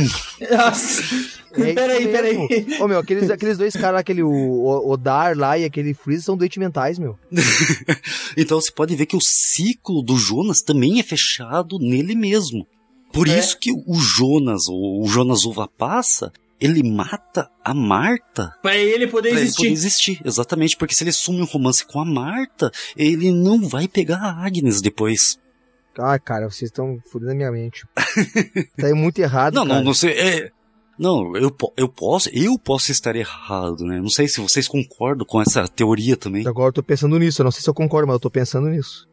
É peraí, peraí. Ô, meu, aqueles, aqueles dois caras, aquele o, o Odar lá e aquele Freeze são doentes mentais, meu. Então você pode ver que o ciclo do Jonas também é fechado nele mesmo. Por é. isso que o Jonas, o Jonas Uva Passa, ele mata a Marta. Pra ele poder pra existir. Ele poder existir, exatamente. Porque se ele assume um romance com a Marta, ele não vai pegar a Agnes depois. Ah, cara, vocês estão fudendo a minha mente. Tá aí muito errado, não, cara. Não, não sei... É... Não, eu, eu posso, eu posso estar errado, né? Não sei se vocês concordam com essa teoria também. Agora eu tô pensando nisso, eu não sei se eu concordo, mas eu tô pensando nisso.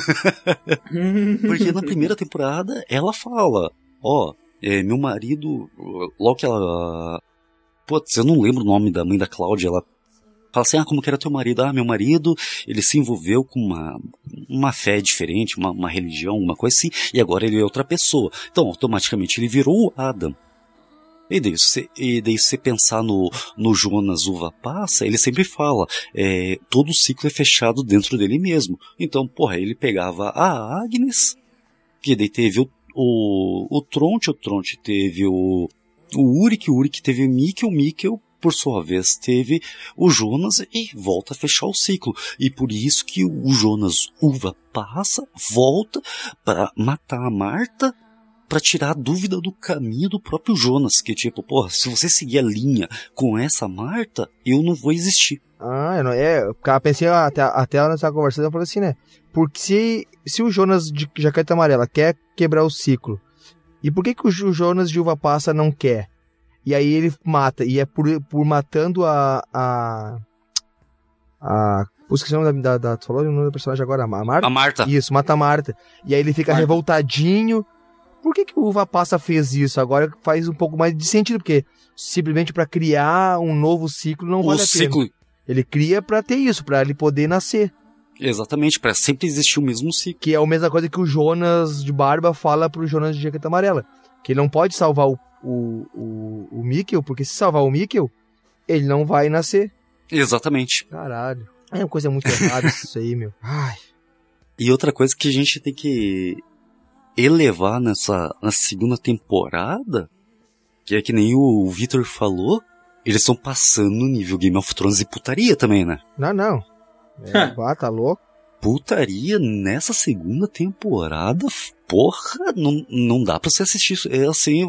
Porque na primeira temporada ela fala, ó, oh, é, meu marido, logo que ela... Putz, eu não lembro o nome da mãe da Cláudia, ela fala assim, ah, como que era teu marido? Ah, meu marido, ele se envolveu com uma, uma fé diferente, uma, uma religião, uma coisa assim, e agora ele é outra pessoa. Então, automaticamente ele virou o Adam. E daí, se, e daí se você pensar no, no Jonas Uva Passa, ele sempre fala, é, todo o ciclo é fechado dentro dele mesmo. Então, porra, ele pegava a Agnes, que daí teve o, o, o Tronte, o Tronte teve o, o Uric, o Uric teve o Mikkel, o Mikkel, por sua vez, teve o Jonas e volta a fechar o ciclo. E por isso que o Jonas Uva Passa, volta para matar a Marta, pra tirar a dúvida do caminho do próprio Jonas, que tipo, porra, se você seguir a linha com essa Marta, eu não vou existir. Ah, eu não, é, eu pensei até, até ela nessa conversa, eu falei assim, né, porque se, se o Jonas de Jaqueta Amarela quer quebrar o ciclo, e por que que o Jonas de Uva Passa não quer? E aí ele mata, e é por, por matando a, a, a, o esqueci o nome da, da, tu falou o nome do personagem agora, a Marta? A Marta. Isso, mata a Marta, e aí ele fica Marta. revoltadinho. Por que que o Uva Passa fez isso? Agora faz um pouco mais de sentido, porque simplesmente para criar um novo ciclo não o vale a ciclo... pena. Ele cria para ter isso, para ele poder nascer. Exatamente, para sempre existir o mesmo ciclo. Que é a mesma coisa que o Jonas de Barba fala pro Jonas de Jaqueta Amarela. Que ele não pode salvar o, o, o, o Mikkel, porque se salvar o Mikkel, ele não vai nascer. Exatamente. Caralho. É uma coisa muito errada isso aí, meu. Ai. E outra coisa que a gente tem que elevar nessa, nessa segunda temporada, que é que nem o Victor falou, eles estão passando no nível Game of Thrones e putaria também, né? Não, não. É, ah, tá louco. putaria nessa segunda temporada, porra, não, não dá pra você assistir isso. É assim,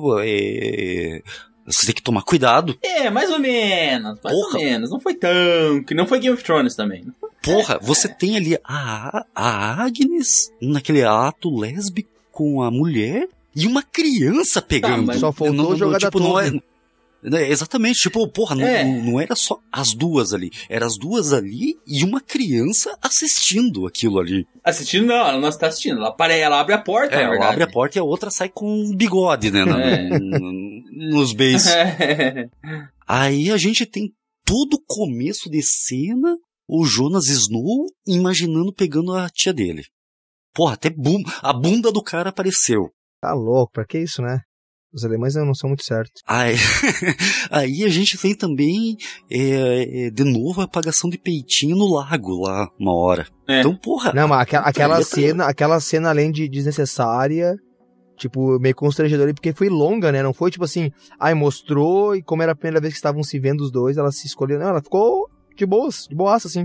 é, você tem que tomar cuidado. É, mais ou menos, mais Porra. ou menos. Não foi tão... que não foi Game of Thrones também. Porra, você tem ali a, a Agnes naquele ato lésbico com a mulher e uma criança pegando. Tá, mas só faltou não, não, jogar tipo, da não torre. é, É, exatamente, tipo, porra, não, É. não, não era só as duas ali, era as duas ali e uma criança assistindo aquilo ali. Assistindo não, ela não está assistindo. Ela, apare... ela abre a porta, É, na ela verdade. abre a porta e a outra sai com um bigode, né, na, É. n- nos beijos. É. Aí a gente tem todo o começo de cena, o Jonas Snow imaginando pegando a tia dele. Porra, até bum, a bunda do cara apareceu. Tá louco, pra que isso, né? Os alemães não são muito certos. Aí, aí a gente tem também, é, é, de novo, a apagação de peitinho no lago lá, uma hora. É. Então, porra... Não, mas aquela, aquela Tá- cena, aquela cena além de desnecessária, tipo, meio constrangedora, porque foi longa, né? Não foi tipo assim, ai, mostrou, e como era a primeira vez que estavam se vendo os dois, ela se escolheu. Não, ela ficou de boas, de boaça, assim.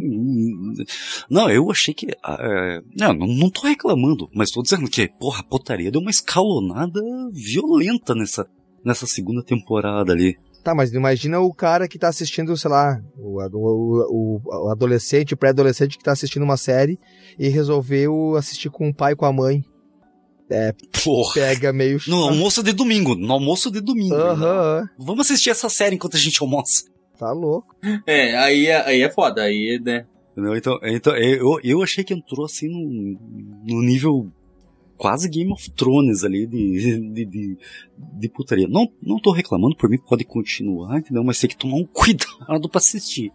Não, eu achei que... é, não, não, não tô reclamando, mas tô dizendo que, porra, a putaria deu uma escalonada violenta nessa, nessa segunda temporada ali. Tá, mas imagina o cara que tá assistindo, sei lá, o, o, o, o adolescente, o pré-adolescente que tá assistindo uma série e resolveu assistir com o pai e com a mãe. É, Porra. pega meio... No almoço de domingo, no almoço de domingo. Aham, aham. Vamos assistir essa série enquanto a gente almoça. Tá louco. É, aí, é- aí é foda, aí, né? Entendeu? Então, então eu, eu achei que entrou assim no, no nível quase Game of Thrones ali de, de, de, de putaria. Não, não tô reclamando, por mim pode continuar, entendeu? Mas tem que tomar um cuidado pra assistir.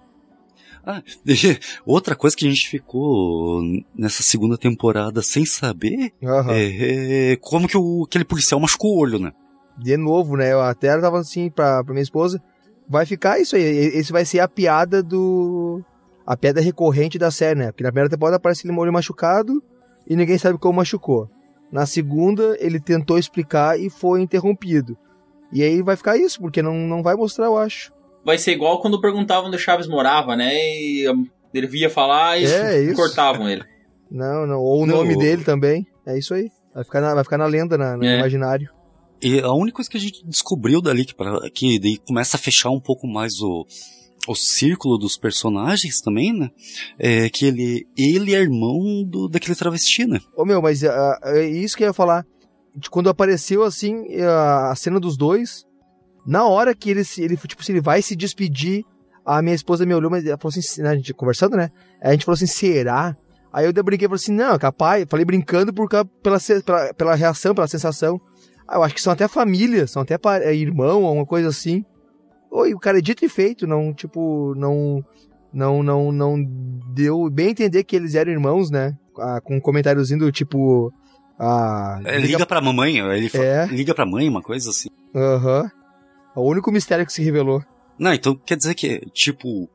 Ah, deixa- outra coisa que a gente ficou nessa segunda temporada sem saber Aham. é, é como que o, aquele policial machucou o olho, né? De novo, né? Eu até tava assim pra, pra minha esposa. Vai ficar isso aí. Esse vai ser a piada do. A piada recorrente da série, né? Porque na primeira temporada aparece ele olho machucado e ninguém sabe como machucou. Na segunda, ele tentou explicar e foi interrompido. E aí vai ficar isso, porque não, não vai mostrar, eu acho. Vai ser igual quando perguntavam onde o Chaves morava, né? E um, ele via falar e É, isso. cortavam ele. Não, não. Ou o Não, nome o- dele também. É isso aí. Vai ficar na, vai ficar na lenda, na, no É. imaginário. E a única coisa que a gente descobriu dali, que, pra, que daí começa a fechar um pouco mais o, o círculo dos personagens também, né? É que ele, ele é irmão do, daquele travesti, né? Ô meu, mas ah, é isso que eu ia falar. De Quando apareceu assim a, a cena dos dois, na hora que ele, se- ele tipo, se ele vai se despedir, a minha esposa me olhou, mas ela falou assim, né, a gente conversando, né? Aí a gente falou assim, será? Aí eu daí brinquei e falei assim, não, é capaz, falei brincando por, causa- pela, se- pela, pela reação, pela sensação. Ah, eu acho que são até família, são até pa- é, irmão, alguma coisa assim. Oi, o cara é dito e feito, não, tipo, não, não, não, não deu bem a entender que eles eram irmãos, né? Ah, com um comentáriozinho do tipo, ah, É, liga pra mamãe, ele fa- É. liga pra mãe, uma coisa assim. aham. É o único mistério que se revelou. Não, então quer dizer que, tipo,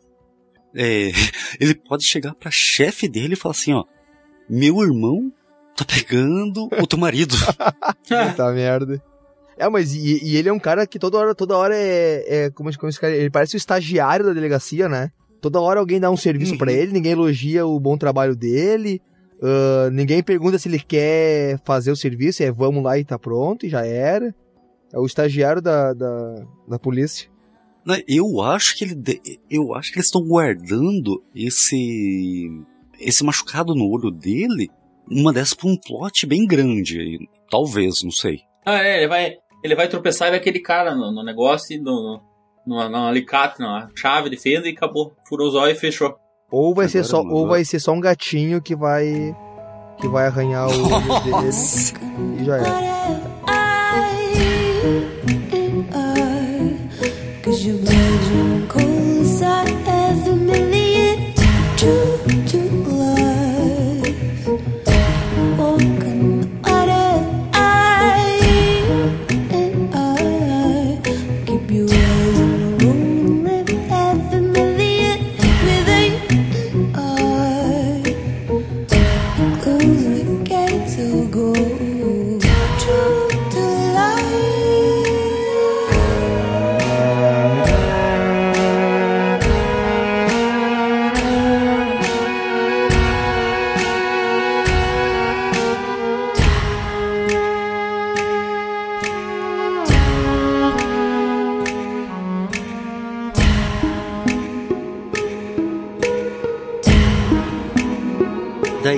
é, ele pode chegar pra chefe dele e falar assim, ó, meu irmão tá pegando o teu marido. Puta merda. É, mas e, e ele é um cara que toda hora, toda hora é, é como, como esse cara, ele parece o estagiário da delegacia, né? Toda hora alguém dá um serviço Uhum. pra ele, ninguém elogia o bom trabalho dele, ah, ninguém pergunta se ele quer fazer o serviço, é vamos lá e tá pronto, e já era. É o estagiário da, da, da polícia. Né, Eu acho que ele, de- eu acho que eles estão guardando esse, esse machucado no olho dele, uma dessas pra um plot bem grande, aí. Talvez, não sei. Ah, é, ele vai, ele vai tropeçar e vai aquele cara no, no negócio, e no, no, no alicate, na chave de fenda e acabou. Furou os olhos e fechou. Ou vai ser Agora, só, mano, ou agora- vai ser só um gatinho que vai que vai arranhar o olho dele e já era. Cause you're virgin cold as I ever million true to life. Welcome out of I and I keep you eyes in the room, live ever million within I. Close we get to go true to life.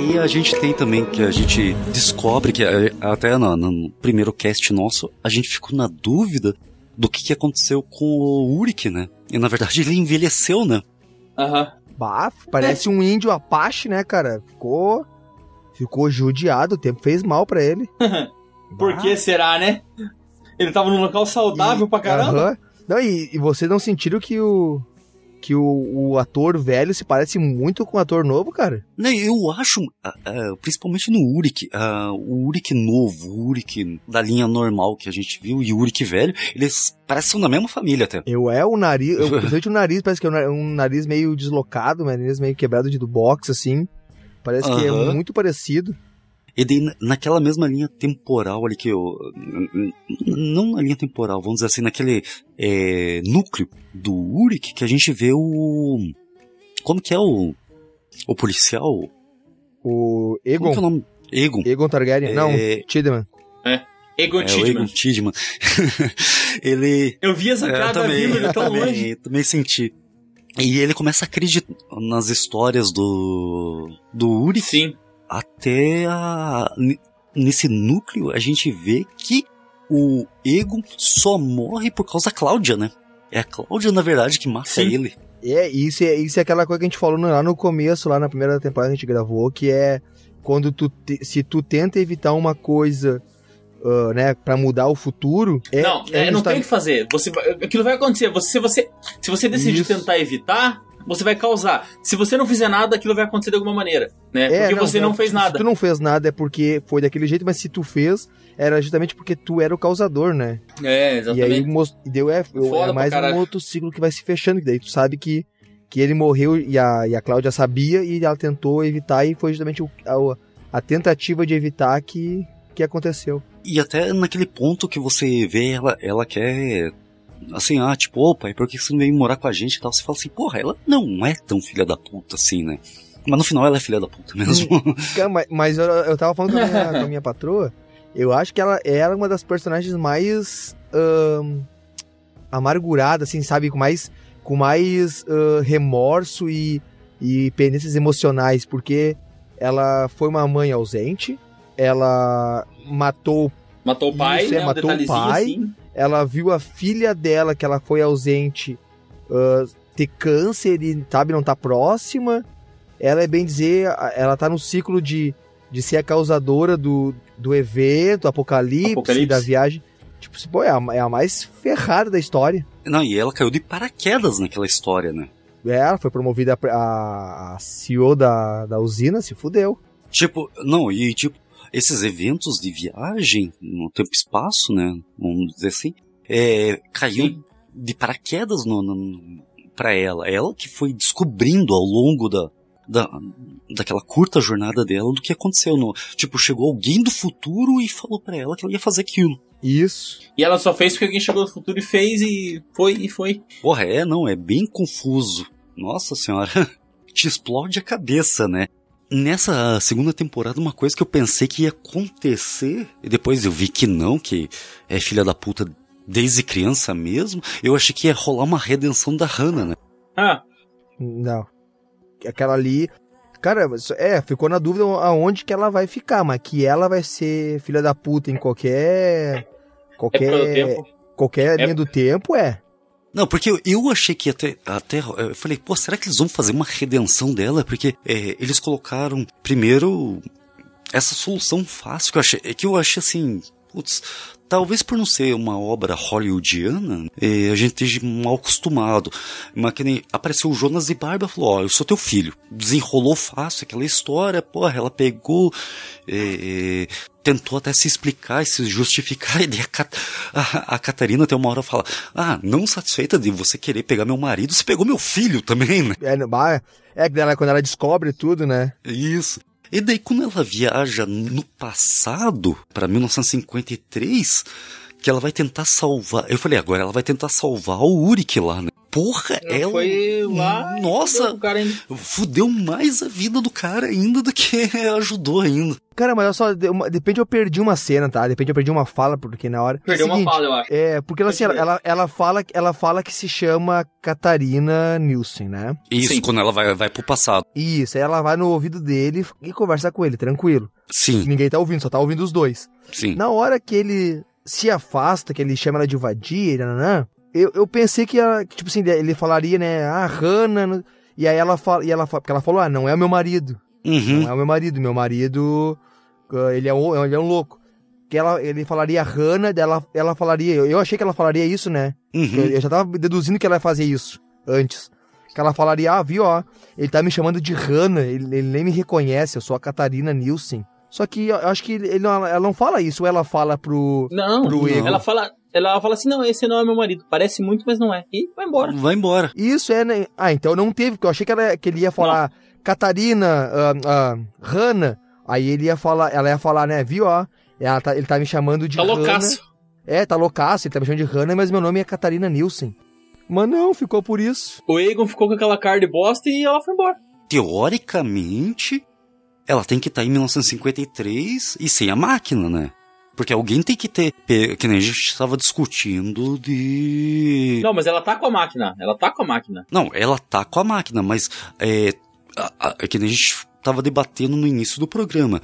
aí a gente tem também, que a gente descobre que até no, no primeiro cast nosso, a gente ficou na dúvida do que, que aconteceu com o Urik, né? E na verdade ele envelheceu, né? Aham. Uhum. Bah, parece um índio Apache, né, cara? Ficou. Ficou judiado, o tempo fez mal pra ele. Por que será, né? Ele tava num local saudável e, pra caramba. Uh-huh. Não, e, e vocês não sentiram que o. Que o, o ator velho se parece muito com o ator novo, cara? Não, eu acho, uh, uh, principalmente no Urik, uh, o Urik novo, o Urik da linha normal que a gente viu e o Urik velho, eles parecem da mesma família até. Eu é o nariz, eu, principalmente o nariz, parece que é um nariz meio deslocado, um nariz meio quebrado de do box, assim. Parece uh-huh. que é muito parecido. E daí, naquela mesma linha temporal ali que eu... Não na linha temporal, vamos dizer assim, naquele é, núcleo do Urik, que a gente vê o... Como que é o... O policial? O Egon? Como que é o nome? Egon. Egon Targaryen? É... Não, Tidman. É, Egon é, Tidman. Egon Tidman. Ele... Eu vi essa piada vindo de tão também, longe. Também senti. E ele começa a acreditar nas histórias do... Do Urik. Sim. Até a, nesse núcleo a gente vê que o Egon só morre por causa da Cláudia, né? É a Cláudia, na verdade, que mata Sim. ele. É isso, é, isso é aquela coisa que a gente falou lá no começo, lá na primeira temporada que a gente gravou, que é quando tu te, se tu tenta evitar uma coisa, uh, né, pra mudar o futuro... É, não, é, não tem o que fazer. Você, aquilo vai acontecer. Você, se, você, se você decidir isso. tentar evitar... Você vai causar. Se você não fizer nada, aquilo vai acontecer de alguma maneira, né? É, porque não, você não, não fez nada. Se tu não fez nada é porque foi daquele jeito, mas se tu fez, era justamente porque tu era o causador, né? É, exatamente. E aí most... deu, é, é mais um outro ciclo que vai se fechando, que daí tu sabe que, que ele morreu e a, e a Cláudia sabia e ela tentou evitar e foi justamente o, a, a tentativa de evitar que, que aconteceu. E até naquele ponto que você vê, ela, ela quer... Assim, ah, tipo, ô pai, por que você não veio morar com a gente e tal? Você fala assim, porra, ela não é tão filha da puta assim, né? Mas no final ela é filha da puta mesmo. mas, mas eu, eu tava falando com a, minha, com a minha patroa, eu acho que ela era uma das personagens mais um, amarguradas, assim, sabe? Com mais, com mais uh, remorso e, e pendências emocionais, porque ela foi uma mãe ausente, ela matou... Matou o pai, isso, né? É, um matou o pai. Assim. Ela viu a filha dela, que ela foi ausente, uh, ter câncer e, sabe, não tá próxima. Ela, é bem dizer, ela tá no ciclo de, de ser a causadora do, do evento, apocalipse, apocalipse, da viagem. Tipo, pô, é a, é a mais ferrada da história. Não, e ela caiu de paraquedas naquela história, né? É, ela foi promovida a, a C E O da, da usina, se fudeu. Tipo, não, e tipo, esses eventos de viagem no tempo e espaço, né, vamos dizer assim, é, caiu Sim. de paraquedas no, no, pra ela. Ela que foi descobrindo ao longo da, da, daquela curta jornada dela do que aconteceu. No, tipo, chegou alguém do futuro e falou pra ela que ela ia fazer aquilo. Isso. E ela só fez porque alguém chegou do futuro e fez e foi e foi. Porra, é, não, é bem confuso. Nossa senhora, te explode a cabeça, né? Nessa segunda temporada, uma coisa que eu pensei que ia acontecer, e depois eu vi que não, que é filha da puta desde criança mesmo, eu achei que ia rolar uma redenção da Hannah, né? Ah. Não. Aquela ali... Cara, é, ficou na dúvida aonde que ela vai ficar, mas que ela vai ser filha da puta em qualquer... Qualquer... Qualquer linha do tempo, é. Não, porque eu, eu achei que até, até... Eu falei, pô, será que eles vão fazer uma redenção dela? Porque é, eles colocaram, primeiro, essa solução fácil que eu achei, que eu achei assim... Putz, talvez por não ser uma obra hollywoodiana, é, a gente esteja mal acostumado. Mas que nem apareceu o Jonas de Barba e falou, ó, eu sou teu filho. Desenrolou fácil aquela história, porra, ela pegou... É, tentou até se explicar e se justificar, e a, Cat- a, a Catarina tem uma hora fala, ah, não satisfeita de você querer pegar meu marido, você pegou meu filho também, né? É, é que ela, quando ela descobre tudo, né? Isso. E daí quando ela viaja no passado, pra mil novecentos e cinquenta e três, que ela vai tentar salvar, eu falei, agora ela vai tentar salvar o Urik lá, né? porra, Não, ela... foi lá e Nossa, fudeu o cara ainda. fudeu mais a vida do cara ainda do que ajudou ainda. Cara, mas olha só, de, uma, de repente eu perdi uma cena, tá? De repente eu perdi uma fala, porque na hora... Perdeu é o uma seguinte, fala, eu acho. É, porque ela, assim, ela, Continua. ela, ela, fala, ela fala que se chama Catarina Nielsen, né? Isso, Sim. quando ela vai, vai pro passado. Isso, aí ela vai no ouvido dele e conversa com ele, tranquilo. Sim, Ninguém tá ouvindo, só tá ouvindo os dois. sim. Na hora que ele se afasta, que ele chama ela de vadia, nananã, eu, eu pensei que, ela, que, tipo assim, ele falaria, né, ah, Hannah, no- e aí ela fala, e ela, fa- porque ela falou, ah, não é o meu marido, Uhum. não é o meu marido, meu marido, ah, ele é um, ele é um louco. Que ela, ele falaria Hannah, daí ela, ela falaria, eu, eu achei que ela falaria isso, né, eu, Uhum. eu já tava deduzindo que ela ia fazer isso, antes. Que ela falaria, ah, viu, ó, ele tá me chamando de Hannah, ele, ele nem me reconhece, eu sou a Catarina Nielsen. Só que eu acho que ele não, ela não fala isso, ou ela fala pro... Não, Pro Egon. ela fala, ela fala assim, não, esse não é meu marido. Parece muito, mas não é. E vai embora. Vai embora. Isso é, né? Ah, então não teve, porque eu achei que, ela, que ele ia falar Catarina, ah, ah, Hannah, aí ele ia falar, ela ia falar, né, viu, ó, ela tá- ele tá me chamando de Tá Hannah. loucaço. É, tá loucaço, ele tá me chamando de Hannah, mas meu nome é Catarina Nielsen. Mas não, ficou por isso. O Egon ficou com aquela cara de bosta e ela foi embora. Teoricamente, ela tem que estar em mil novecentos e cinquenta e três e sem a máquina, né? Porque alguém tem que ter, pe- que nem a gente estava discutindo de... Não, mas ela tá com a máquina. Ela tá com a máquina. Não, ela tá com a máquina, mas é, a- a- é que nem a gente estava debatendo no início do programa.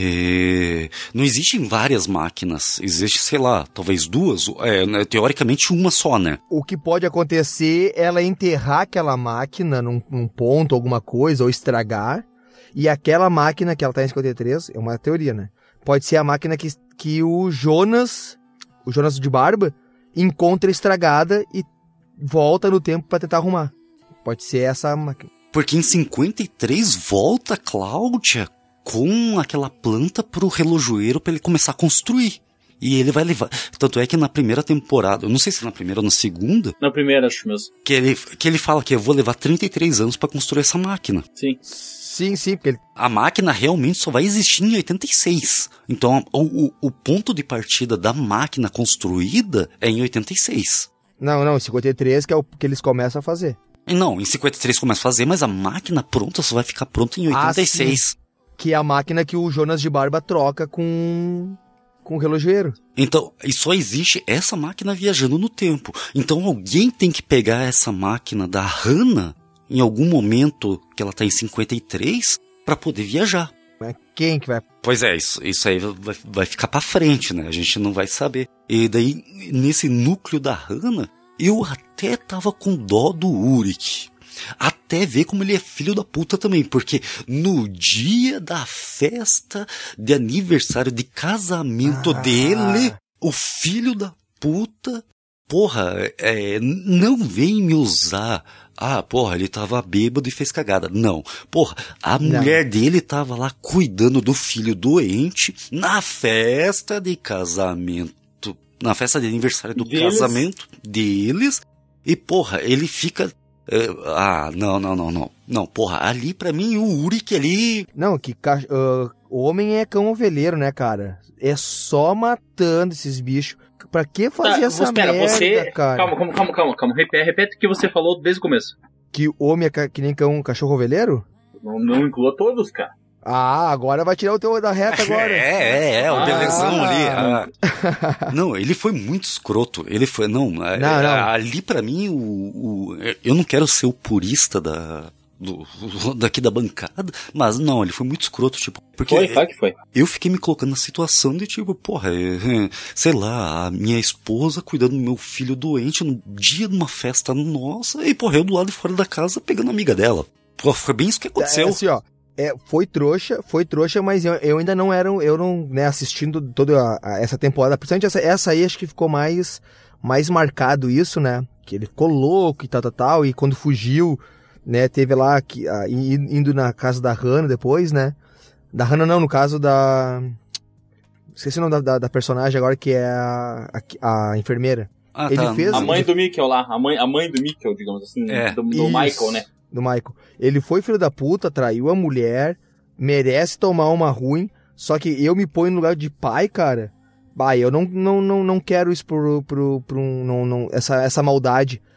É, não existem várias máquinas, existe, sei lá, talvez duas, é, né, teoricamente uma só, né? O que pode acontecer é ela enterrar aquela máquina num, num ponto, alguma coisa, ou estragar, e aquela máquina que ela tá em cinquenta e três, é uma teoria, né? Pode ser a máquina que, que o Jonas, o Jonas de barba, encontra estragada e volta no tempo pra tentar arrumar. Pode ser essa máquina. Porque em cinquenta e três volta a Cláudia com aquela planta pro relojoeiro pra ele começar a construir. E ele vai levar. Tanto é que na primeira temporada, eu não sei se na primeira ou na segunda, Na primeira, acho mesmo. que ele, que ele fala que eu vou levar trinta e três anos pra construir essa máquina. Sim. Sim, sim, porque ele... A máquina realmente só vai existir em oitenta e seis. Então o, o, o ponto de partida da máquina construída é em oitenta e seis. Não, não, cinquenta e três que é o que eles começam a fazer. E não, em cinquenta e três começa a fazer, mas a máquina pronta só vai ficar pronta em oitenta e seis. Que é a máquina que o Jonas de barba troca com, com o relojoeiro. Então, e só existe essa máquina viajando no tempo. Então alguém tem que pegar essa máquina da Hannah em algum momento que ela tá em cinquenta e três pra poder viajar. Mas quem que vai... Pois é, isso, isso aí vai, vai ficar pra frente, né? A gente não vai saber. E daí, nesse núcleo da Hannah, eu até tava com dó do Ulrich. Até ver como ele é filho da puta também, porque no dia da festa de aniversário de casamento Ah. dele, o filho da puta, porra, é, não vem me usar. Ah, porra, ele tava bêbado e fez cagada. Não, porra, a Não. mulher dele tava lá cuidando do filho doente na festa de casamento. Na festa de aniversário do Deles. casamento deles. E, porra, ele fica... é, ah, não, não, não, não. Não, porra, ali pra mim, o Ulrich ali... Não, que ca... ah, homem é cão ovelheiro, né, cara? É só matando esses bichos. Pra que fazer Tá, essa espera, merda, você... cara? Calma, calma, calma, calma, calma. Repete, repete o que você falou desde o começo. Que homem é ca... que nem cão cachorro ovelheiro? Não, não inclua todos, cara. Ah, agora vai tirar o teu da reta agora. É, é, é, o Ah. belezão ali. ah. Não, ele foi muito escroto. Ele foi, não, é, Não, não. ali pra mim, o, o- eu não quero ser o purista da, do, daqui da bancada, mas não, ele foi muito escroto, tipo, porque Foi, claro que foi. eu fiquei me colocando na situação de tipo, porra, é, sei lá, a minha esposa cuidando do meu filho doente no dia de uma festa nossa, e porra, eu do lado de fora da casa pegando a amiga dela. Pô, foi bem isso que aconteceu. É, assim, ó, é, foi trouxa, foi trouxa, mas eu, eu ainda não era, eu não, né, assistindo toda a- a- essa temporada, principalmente essa, essa aí acho que ficou mais, mais marcado isso, né, que ele ficou louco e tal, tal, tal, e quando fugiu, né, teve lá, que, a, i- indo na casa da Hannah depois, né, da Hannah não, no caso da, esqueci o nome da, da, da personagem agora, que é a, a, a enfermeira, Ah, ele fez- A mãe ele- do Mikkel lá, a mãe, a mãe do Mikkel, digamos assim, É. do, do Isso. Michael, né? do Michael. Ele foi filho da puta, traiu a mulher, merece tomar uma ruim, só que eu me ponho no lugar de pai, cara. Bah, eu não, não, não, não quero isso pro, pro, pro um, não, não, essa, essa maldade.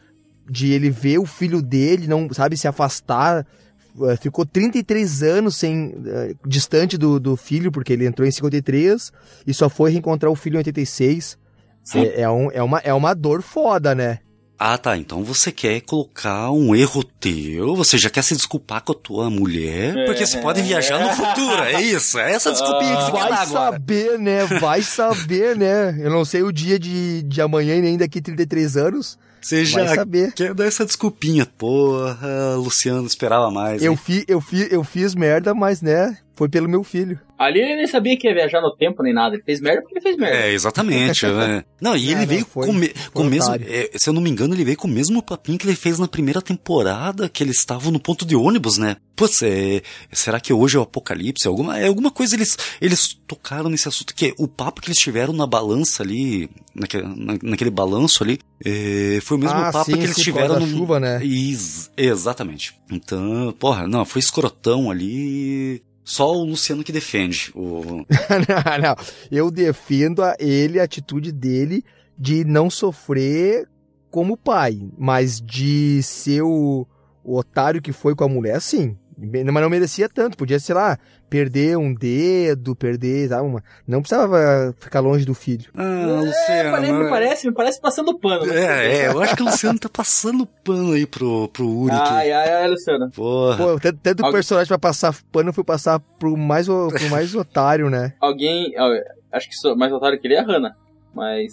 de ele ver o filho dele, não, sabe, se afastar. Ficou trinta e três anos sem, uh, distante do, do filho, porque ele entrou em cinquenta e três e só foi reencontrar o filho em oitenta e seis. É, é, um, é, uma, é uma dor foda, né? Ah, tá. Então você quer colocar um erro teu, você já quer se desculpar com a tua mulher, é, porque você pode viajar no futuro, é isso? É essa desculpinha que você Vai quer dar agora. saber, né? Vai saber, né? Eu não sei o dia de, de amanhã e nem daqui trinta e três anos. Você já vai saber. Quer dar essa desculpinha. Porra, Luciano, esperava mais. Eu, fi, eu, fi, eu fiz merda, mas, né, foi pelo meu filho. Ali ele nem sabia que ia viajar no tempo nem nada. Ele fez merda porque ele fez merda. É, exatamente. é. Não, e ele não, veio não, foi, com, me, com o mesmo. otário. É, se eu não me engano, ele veio com o mesmo papinho que ele fez na primeira temporada, que eles estavam no ponto de ônibus, né? Putz, é, será que hoje é o apocalipse? Alguma, é, alguma coisa eles, eles tocaram nesse assunto, que o papo que eles tiveram na balança ali, naquele, na, naquele balanço ali, é, foi o mesmo ah, papo sim, que eles sim, tiveram no... no. chuva, né? Is, exatamente. Então, porra, não, foi escrotão ali. Só o Luciano que defende. O... não, não. Eu defendo a ele, a atitude dele de não sofrer como pai, mas de ser o, o otário que foi com a mulher, sim. Mas não merecia tanto. Podia, sei lá, perder um dedo, perder... Sabe, uma... Não precisava ficar longe do filho. Ah, Luciano... É, parece, me, parece, me parece passando pano. É, é, eu acho que o Luciano tá passando pano aí pro, pro Uri. Ai, ai, ai, Luciano. Porra. Pô, tanto, tanto o personagem pra passar pano foi passar pro mais, pro mais otário, né? Alguém... Acho que sou mais otário que ele é a Hannah. Mas...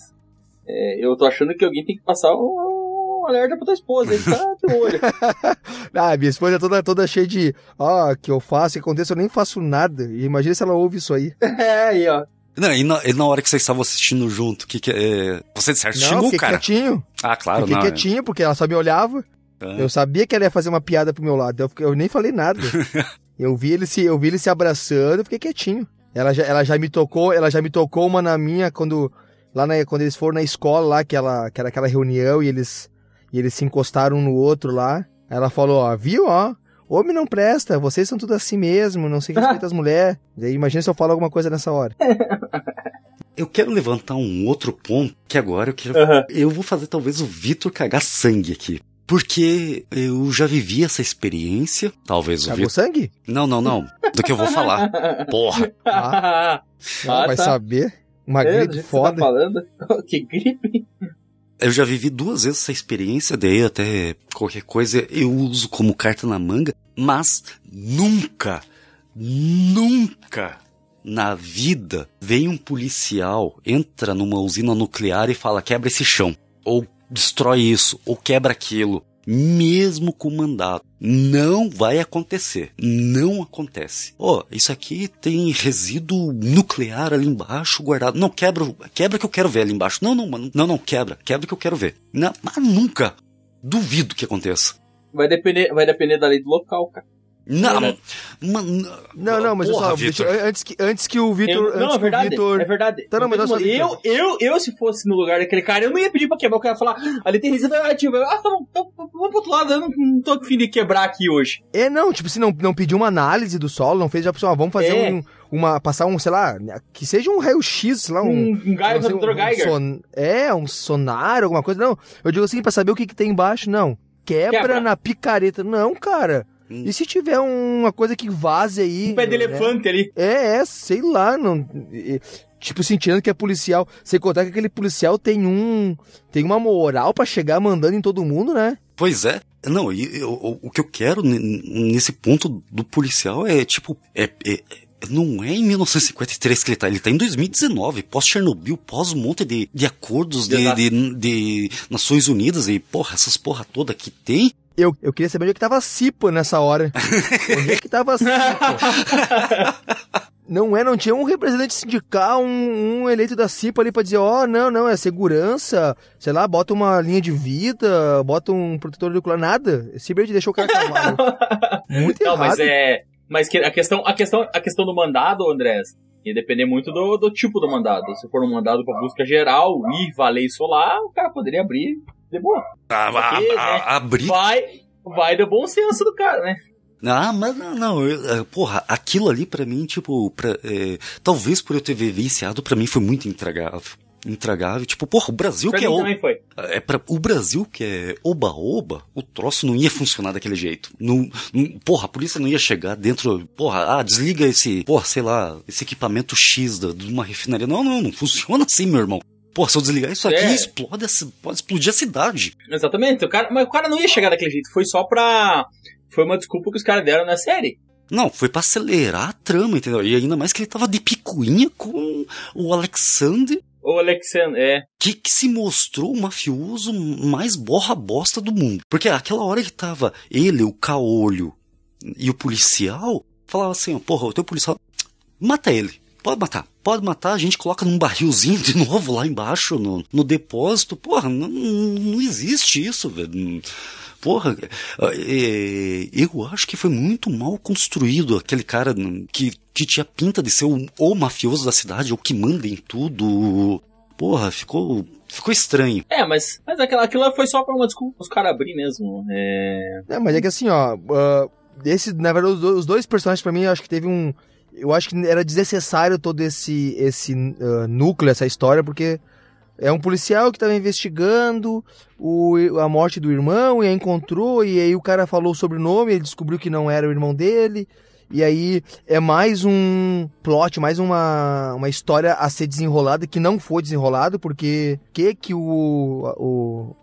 É, eu tô achando que alguém tem que passar o... alerta pra tua esposa, aí tá teu olho. Ah, minha esposa é toda, toda cheia de, ó, oh, que eu faço, que aconteça, eu nem faço nada. E imagina se ela ouve isso aí. É, aí, ó. Não, e na, e na hora que vocês estavam assistindo junto, que que é... Você de certo xingou o cara? quietinho. Ah, claro, fiquei não. quietinho, é. porque ela só me olhava. Ah. Eu sabia que ela ia fazer uma piada pro meu lado, eu, eu nem falei nada. eu, vi ele se, eu vi ele se abraçando, eu fiquei quietinho. Ela já, ela já me tocou, ela já me tocou uma na minha, quando, lá na, quando eles foram na escola, lá, que, ela, que era aquela reunião, e eles... E eles se encostaram um no outro lá. Ela falou, ó, viu, ó, homem não presta, vocês são tudo assim mesmo, não se respeita as mulheres. E aí, imagina se eu falo alguma coisa nessa hora. Eu quero levantar um outro ponto, que agora eu quero... Uhum. Eu vou fazer talvez o Vitor cagar sangue aqui. Porque eu já vivi essa experiência, talvez o Cagou Vitor... sangue? Não, não, não, do que eu vou falar. Porra. Ah, ah, vai tá. saber. Uma é, gripe foda. Você tá falando? Que gripe? Eu já vivi duas vezes essa experiência, daí até qualquer coisa eu uso como carta na manga, mas nunca, nunca na vida vem um policial, entra numa usina nuclear e fala quebra esse chão, ou destrói isso, ou quebra aquilo, mesmo com mandato. Não vai acontecer. Não acontece. Ó, oh, isso aqui tem resíduo nuclear ali embaixo guardado. Não, quebra, quebra que eu quero ver ali embaixo. Não, não, mano. Não, não, quebra. Quebra que eu quero ver. Não, mas nunca. Duvido que aconteça. Vai depender, vai depender da lei do local, cara. Não, é mano, não, não, mas porra, eu só, antes que, antes que o Vitor... Não, é verdade, Victor... é verdade. Tá, não, mas eu, eu, eu, eu, se fosse no lugar daquele cara, eu não ia pedir pra quebrar, eu ia falar, ali tem resíduo radioativo. Ah, tá bom, então, vamos pro outro lado, eu não, não tô afim de quebrar aqui hoje. É, não, tipo, se não, não pediu uma análise do solo, não fez, já pessoal, vamos fazer é. um, uma, passar um, sei lá, que seja um raio-x, sei lá, um... Um, um Geiger, um, um Geiger. Son, é, um sonar, alguma coisa, não. Eu digo assim, pra saber o que, que tem embaixo, não. Quebra, quebra na picareta, não, cara... E se tiver uma coisa que vaze aí... Um pé de né? elefante ali. É, é, sei lá, não... Tipo, sentindo que é policial. Sem contar que aquele policial tem um... Tem uma moral pra chegar mandando em todo mundo, né? Pois é. Não, e eu, o, o que eu quero nesse ponto do policial é, tipo... É, é, não é em mil novecentos e cinquenta e três que ele tá, ele tá em dois mil e dezenove, pós-Chernobyl, pós um monte de, de acordos de, de, de, de Nações Unidas e, porra, essas porra toda que tem... Eu, eu queria saber onde é que tava a Cipa nessa hora. Onde é que tava a Cipa? Não é, não tinha um representante sindical, um, um eleito da Cipa ali pra dizer, ó, oh, não, não, é segurança, sei lá, bota uma linha de vida, bota um protetor auricular, nada. Simplesmente deixou o cara cavalo. Muito não, errado. Mas é... Mas a questão, a questão, a questão do mandado, Andrés, ia depender muito do, do tipo do mandado. Se for um mandado pra busca geral e valer solar, o cara poderia abrir de boa. Ah, Porque, a, a, né, abrir... Vai, vai do bom senso do cara, né? Ah, mas não, não eu, porra, aquilo ali pra mim, tipo, pra, é, talvez por eu ter vivenciado, pra mim foi muito intragável. intragável. Tipo, porra, o Brasil Pra que é... mim O... também foi. É pra... O Brasil que é oba-oba, o troço não ia funcionar daquele jeito. Não... não- Porra, a polícia não ia chegar dentro... Porra, ah, desliga esse... Porra, sei lá, esse equipamento X da, de uma refinaria. Não, não, não funciona assim, meu irmão. Porra, se eu desligar isso aqui, É. explode a ci- pode explodir a cidade. Exatamente. O cara, mas o cara não ia chegar daquele jeito. Foi só pra... Foi uma desculpa que os caras deram na série. Não, foi pra acelerar a trama, entendeu? E ainda mais que ele tava de picuinha com o Alexander, O Alexander, é... que, que se mostrou o mafioso mais borra-bosta do mundo. Porque aquela hora que tava ele, o caolho e o policial, falava assim, ó, porra, o teu policial, mata ele, pode matar, pode matar, a gente coloca num barrilzinho de novo lá embaixo, no, no depósito, porra, não, não existe isso, velho. Porra, é, eu acho que foi muito mal construído aquele cara que, que tinha pinta de ser o, o mafioso da cidade, o que manda em tudo. Porra, ficou, ficou estranho. É, mas, mas aquela, aquilo lá foi só pra uma desculpa os caras abrir mesmo. É... É, mas é que assim, ó, uh, esse, na verdade, os dois, os dois personagens pra mim, eu acho que teve um... Eu acho que era desnecessário todo esse, esse uh, núcleo, essa história, porque é um policial que tava investigando o, a morte do irmão, e aí encontrou, e aí o cara falou o sobrenome, ele descobriu que não era o irmão dele, e aí é mais um plot, mais uma, uma história a ser desenrolada, que não foi desenrolado, porque que que o... o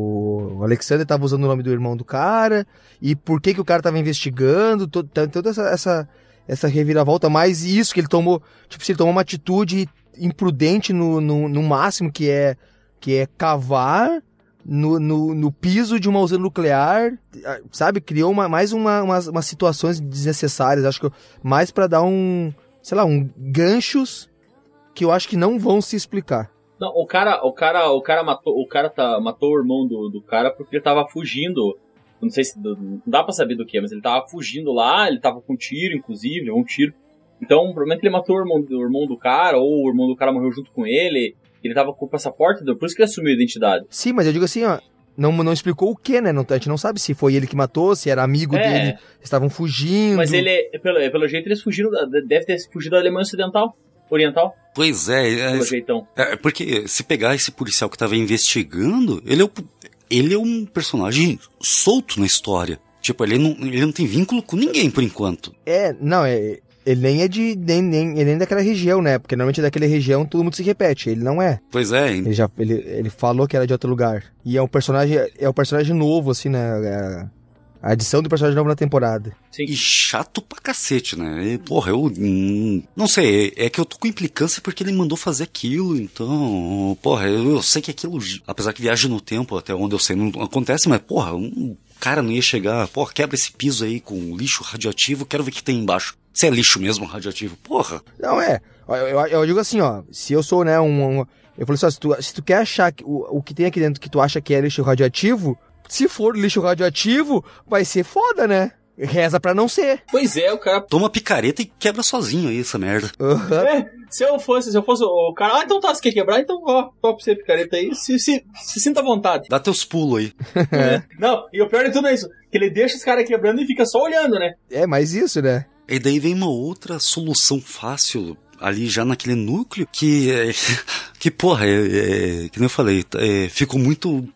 O Alexander estava usando o nome do irmão do cara, e por que que o cara estava investigando, to- to- toda essa, essa, essa reviravolta, mais isso que ele tomou, tipo, se ele tomou uma atitude imprudente no, no, no máximo, que é, que é cavar no, no, no piso de uma usina nuclear, sabe, criou uma, mais uma, umas, umas situações desnecessárias, acho que eu- mais para dar um, sei lá, um ganchos que eu acho que não vão se explicar. Não, o cara, o cara, o cara matou, o cara tá, matou o irmão do, do cara porque ele tava fugindo. Não sei se não dá pra saber do que, mas ele tava fugindo lá, ele tava com tiro, inclusive, ou um tiro. Então, provavelmente ele matou o irmão, o irmão do cara, ou o irmão do cara morreu junto com ele. Ele tava com o passaporte, por isso que ele assumiu a identidade. Sim, mas eu digo assim, ó, não, não explicou o que, né? Não, a gente não sabe se foi ele que matou, se era amigo É. dele, estavam fugindo. Mas ele, pelo, pelo jeito, eles fugiram, da- deve ter fugido da Alemanha Ocidental, Oriental, Pois é, é, pelo jeitão. é, porque se pegar esse policial que tava investigando, ele é, o, ele é um personagem solto na história. Tipo, ele não, ele não tem vínculo com ninguém por enquanto. É, não, é, ele nem é de, nem, nem, ele nem é daquela região, né? Porque normalmente daquela região todo mundo se repete, ele não é. Pois é, Ele já, ele, ele falou que era de outro lugar. E é um personagem, é um personagem novo, assim, né? É a adição do personagem novo na temporada. Sim. e chato pra cacete, né? E, porra, eu hum, não sei, é, é que eu tô com implicância porque ele mandou fazer aquilo, então, porra, eu, eu sei que aquilo, apesar que viagem no tempo, até onde eu sei, não acontece, mas, porra, um cara não ia chegar, porra, quebra esse piso aí com lixo radioativo, quero ver o que tem embaixo. Se é lixo mesmo radioativo, porra. Não, é. Eu, eu, eu digo assim, ó, se eu sou, né, um... um eu falei assim, ó, se tu, se tu quer achar que, o, o que tem aqui dentro que tu acha que é lixo radioativo, se for lixo radioativo, vai ser foda, né? Reza pra não ser. Pois é, o cara... Toma picareta e quebra sozinho aí essa merda. Aham. É, se eu fosse, se eu fosse o cara, ah, então tá, você quer quebrar? Então ó, ó pra você, picareta aí, se, se, se sinta à vontade. Dá teus pulos aí. É. Não, e o pior de tudo é isso, que ele deixa os caras quebrando e fica só olhando, né? É, mais isso, né? E daí vem uma outra solução fácil ali já naquele núcleo que, é, que porra, é, é, que nem eu falei, é, ficou muito,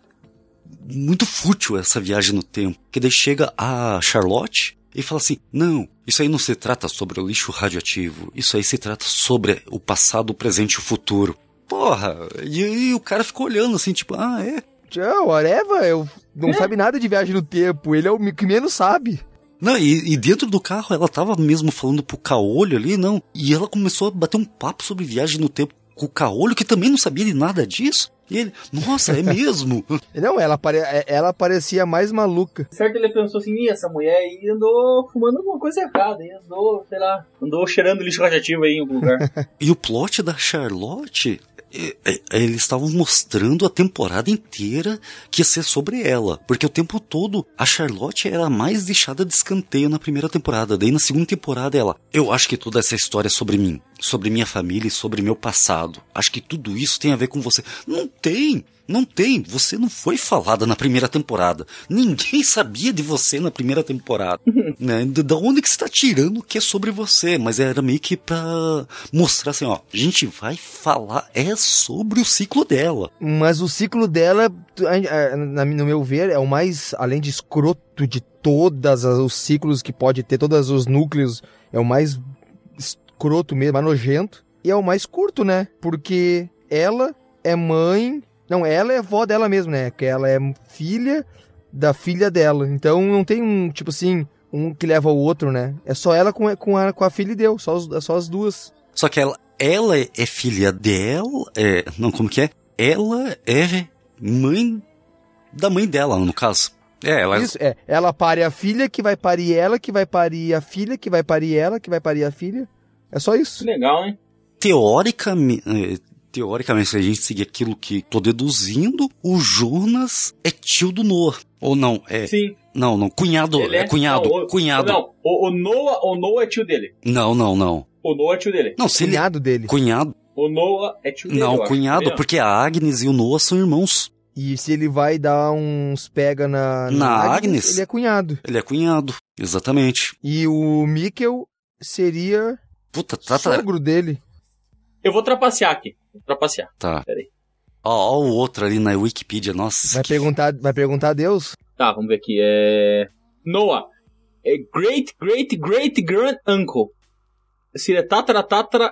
muito fútil essa viagem no tempo. Que daí chega a Charlotte e fala assim, não, isso aí não se trata sobre o lixo radioativo, isso aí se trata sobre o passado, o presente e o futuro. Porra, e, e o cara ficou olhando assim, tipo, ah, é? Tchau, whatever, eu não sabe nada de viagem no tempo, ele é o que menos sabe. Não, e, e dentro do carro ela tava mesmo falando pro Caolho ali, não. E ela começou a bater um papo sobre viagem no tempo com o Caolho, que também não sabia de nada disso. E ele, nossa, é mesmo? Não, ela, pare... ela parecia mais maluca. Certo, ele pensou assim, ih, essa mulher aí andou fumando alguma coisa errada, hein? Andou, sei lá, andou cheirando lixo radioativo aí em algum lugar. E o plot da Charlotte, é, é, eles estavam mostrando a temporada inteira que ia ser sobre ela. Porque o tempo todo a Charlotte era a mais deixada de escanteio na primeira temporada. Daí na segunda temporada ela, eu acho que toda essa história é sobre mim, sobre minha família e sobre meu passado. Acho que tudo isso tem a ver com você. Não tem! Não tem, você não foi falada na primeira temporada. Ninguém sabia de você na primeira temporada. Né? Da onde que você tá tirando o que é sobre você? Mas era meio que pra mostrar assim, ó, a gente vai falar é sobre o ciclo dela. Mas o ciclo dela, no meu ver, é o mais, além de escroto de todos os ciclos que pode ter, todos os núcleos, é o mais escroto mesmo, mais nojento. E é o mais curto, né? Porque ela é mãe... Não, ela é avó dela mesmo, né? Que ela é filha da filha dela. Então não tem um, tipo assim, um que leva o outro, né? É só ela com, com, a, com a filha dele, só, os, só as duas. Só que ela, ela é filha dela... É, não, como que é? Ela é mãe da mãe dela, no caso. É, ela... Isso, é. Ela pare a filha, que vai parir ela, que vai parir a filha, que vai parir ela, que vai parir a filha. É só isso. Legal, hein? Teoricamente... Teoricamente, se a gente seguir aquilo que tô deduzindo, o Jonas é tio do Noah. Ou não, é... Sim. Não, não, cunhado, Ele é, é cunhado, não, o, cunhado. Não, o, o, Noah, o Noah é tio dele. Não, não, não. O Noah é tio dele. Não, se Cunhado ele... dele. Cunhado. O Noah é tio dele, Não, eu acho, cunhado, sabia? porque a Agnes e o Noah são irmãos. E se ele vai dar uns pega na, Na Agnes? ele é cunhado. Ele é cunhado, exatamente. E o Mikkel seria Puta, tá, tá. sogro dele. Eu vou trapacear aqui. Vou trapacear. Tá. Pera aí. Ó, ó o outro ali na Wikipedia, nossa. Vai que- perguntar, vai perguntar a Deus? Tá, vamos ver aqui. É... Noah. É great, great, great grand uncle. Seria tatara, tatara...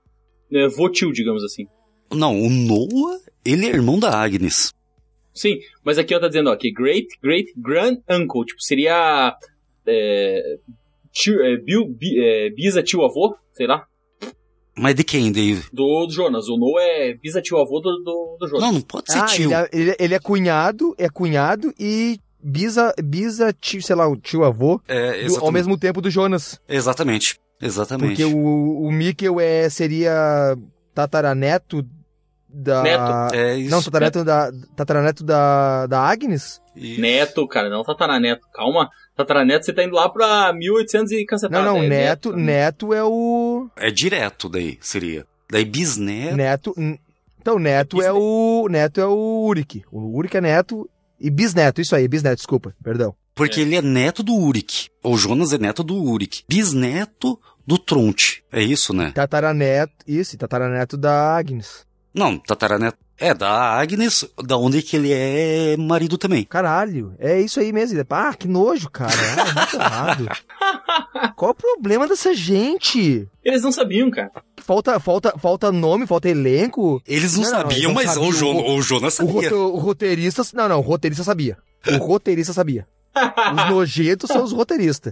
É, vô tio, digamos assim. Não, o Noah, ele é irmão da Agnes. Sim, mas aqui ó, tá dizendo ó, que great, great grand uncle. Tipo, seria... É... Tio, é, bio, bi, é, bisa tio avô, sei lá. Mas de quem, Dave? Do, do Jonas. O Noah é bisa tio avô do, do, do Jonas. Não, não pode ser Ah, tio. ele é, ele, ele é cunhado, é cunhado e bisa, bisa tio, sei lá, o tio avô, É, do- ao exatamente. mesmo tempo do Jonas. Exatamente, exatamente. Porque o, o Mikkel é, seria tataraneto da... Neto. É isso. Não, tataraneto da, tataraneto da, da Agnes? Isso. Neto, cara, não tataraneto. Calma. Tataraneto, você tá indo lá pra mil e oitocentos e cacetada. Não, não, É neto, neto é o... É direto daí, seria. Daí bisneto. Neto... n- Então, neto é o... Neto é o Uric. O Uric é neto e bisneto, isso aí, bisneto, desculpa, perdão. Porque É. ele é neto do Uric. O Jonas é neto do Uric. Bisneto do Tronte. É isso, né? Tataraneto, isso, e tataraneto da Agnes. Não, tataraneto. É, da Agnes, da onde que ele é marido também. Caralho, é isso aí mesmo. Ah, que nojo, cara. Ah, é muito errado. Qual o problema dessa gente? Eles não sabiam, cara. Falta, falta, falta nome, falta elenco. Eles não, Não, não, sabiam, eles não mas sabiam. O, Jo- O- o Jonas O, sabia. rote- o roteirista... Não, não, o roteirista sabia. O roteirista sabia. Os nojentos são os roteiristas.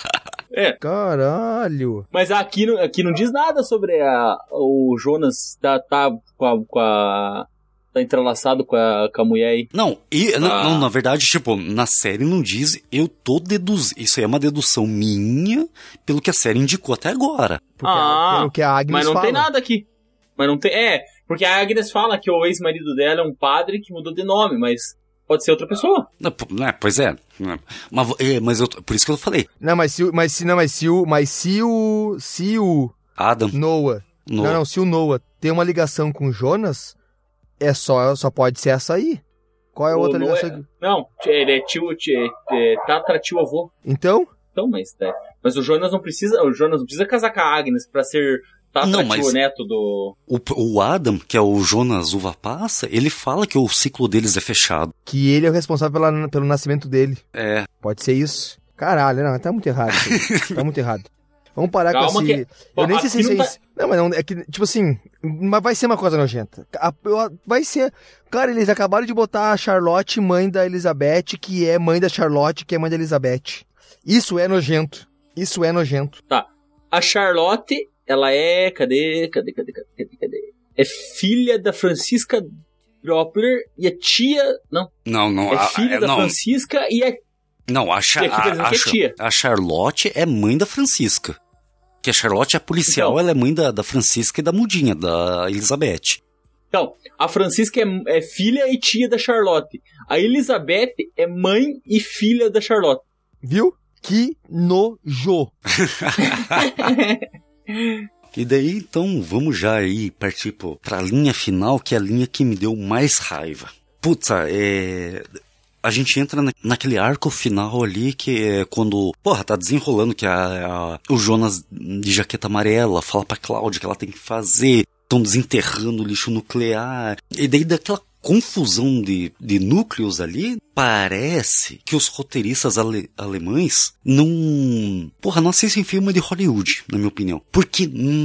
É. Caralho. Mas aqui, não- aqui não diz nada sobre a, o Jonas tá, tá com a... Com a tá entrelaçado com a, com a mulher aí. Não, e, não, Ah. não, na verdade, tipo, na série não diz, eu tô deduzindo. Isso aí é uma dedução minha, pelo que a série indicou até agora. Porque Ah, pelo que a Agnes Mas não fala. tem nada aqui. Mas não tem... É, porque a Agnes fala que o ex-marido dela é um padre que mudou de nome, mas pode ser outra pessoa. Não, p- né, pois é. né, Mas, é, mas eu, por isso que eu falei. Não, mas se, o- mas se, não, mas se o, mas se o, se o Adam, Noah, no, não, não, se o Noah tem uma ligação com o Jonas, é só, só pode ser essa aí. Qual é a O outra Noah ligação? é- Não, ele é tio... tio é, tatara tio avô. Então, Então, mas... É, mas o Jonas não precisa... O Jonas não precisa casar com a Agnes pra ser tatara Não, tio mas- neto do... o, o Adam, que é o Jonas Uva Passa, ele fala que o ciclo deles é fechado. que ele é o responsável pela, pelo nascimento dele. É, Pode ser isso? Caralho, não, tá muito errado. isso aí. Tá muito errado. Vamos parar Calma com esse... que- Eu nem Ó, sei se aqui isso não é tá- isso. Não, mas não, é que, tipo assim, mas vai ser uma coisa nojenta. A- eu- Vai ser... Cara, eles acabaram de botar a Charlotte, mãe da Elizabeth, que é mãe da Charlotte, que é mãe da Elizabeth. Isso é nojento. Isso é nojento. A Charlotte, ela é... Cadê? Cadê? Cadê? Cadê? Cadê? cadê? É filha da Francisca Dropler e a tia... Não, não, não. é a- filha é, da não, Francisca e é... não, a, Cha- E aqui tá dizendo a, a, que é Cha- tia. a Charlotte é mãe da Francisca. Que a Charlotte é policial, Então. ela é mãe da, da Francisca e da Mudinha, da Elizabeth. Então, a Francisca é, é filha e tia da Charlotte. A Elizabeth é mãe e filha da Charlotte. Viu? Que nojo. E daí, então, vamos já aí partir pô, pra linha final, que é a linha que me deu mais raiva. Putz, é... a gente entra na, naquele arco final ali que é quando, porra, tá desenrolando que a, a, o Jonas de jaqueta amarela fala pra Cláudia que ela tem que fazer, estão desenterrando o lixo nuclear, e daí daquela confusão de, de núcleos ali, parece que os roteiristas ale, alemães não, porra, não assistem filme de Hollywood, na minha opinião, porque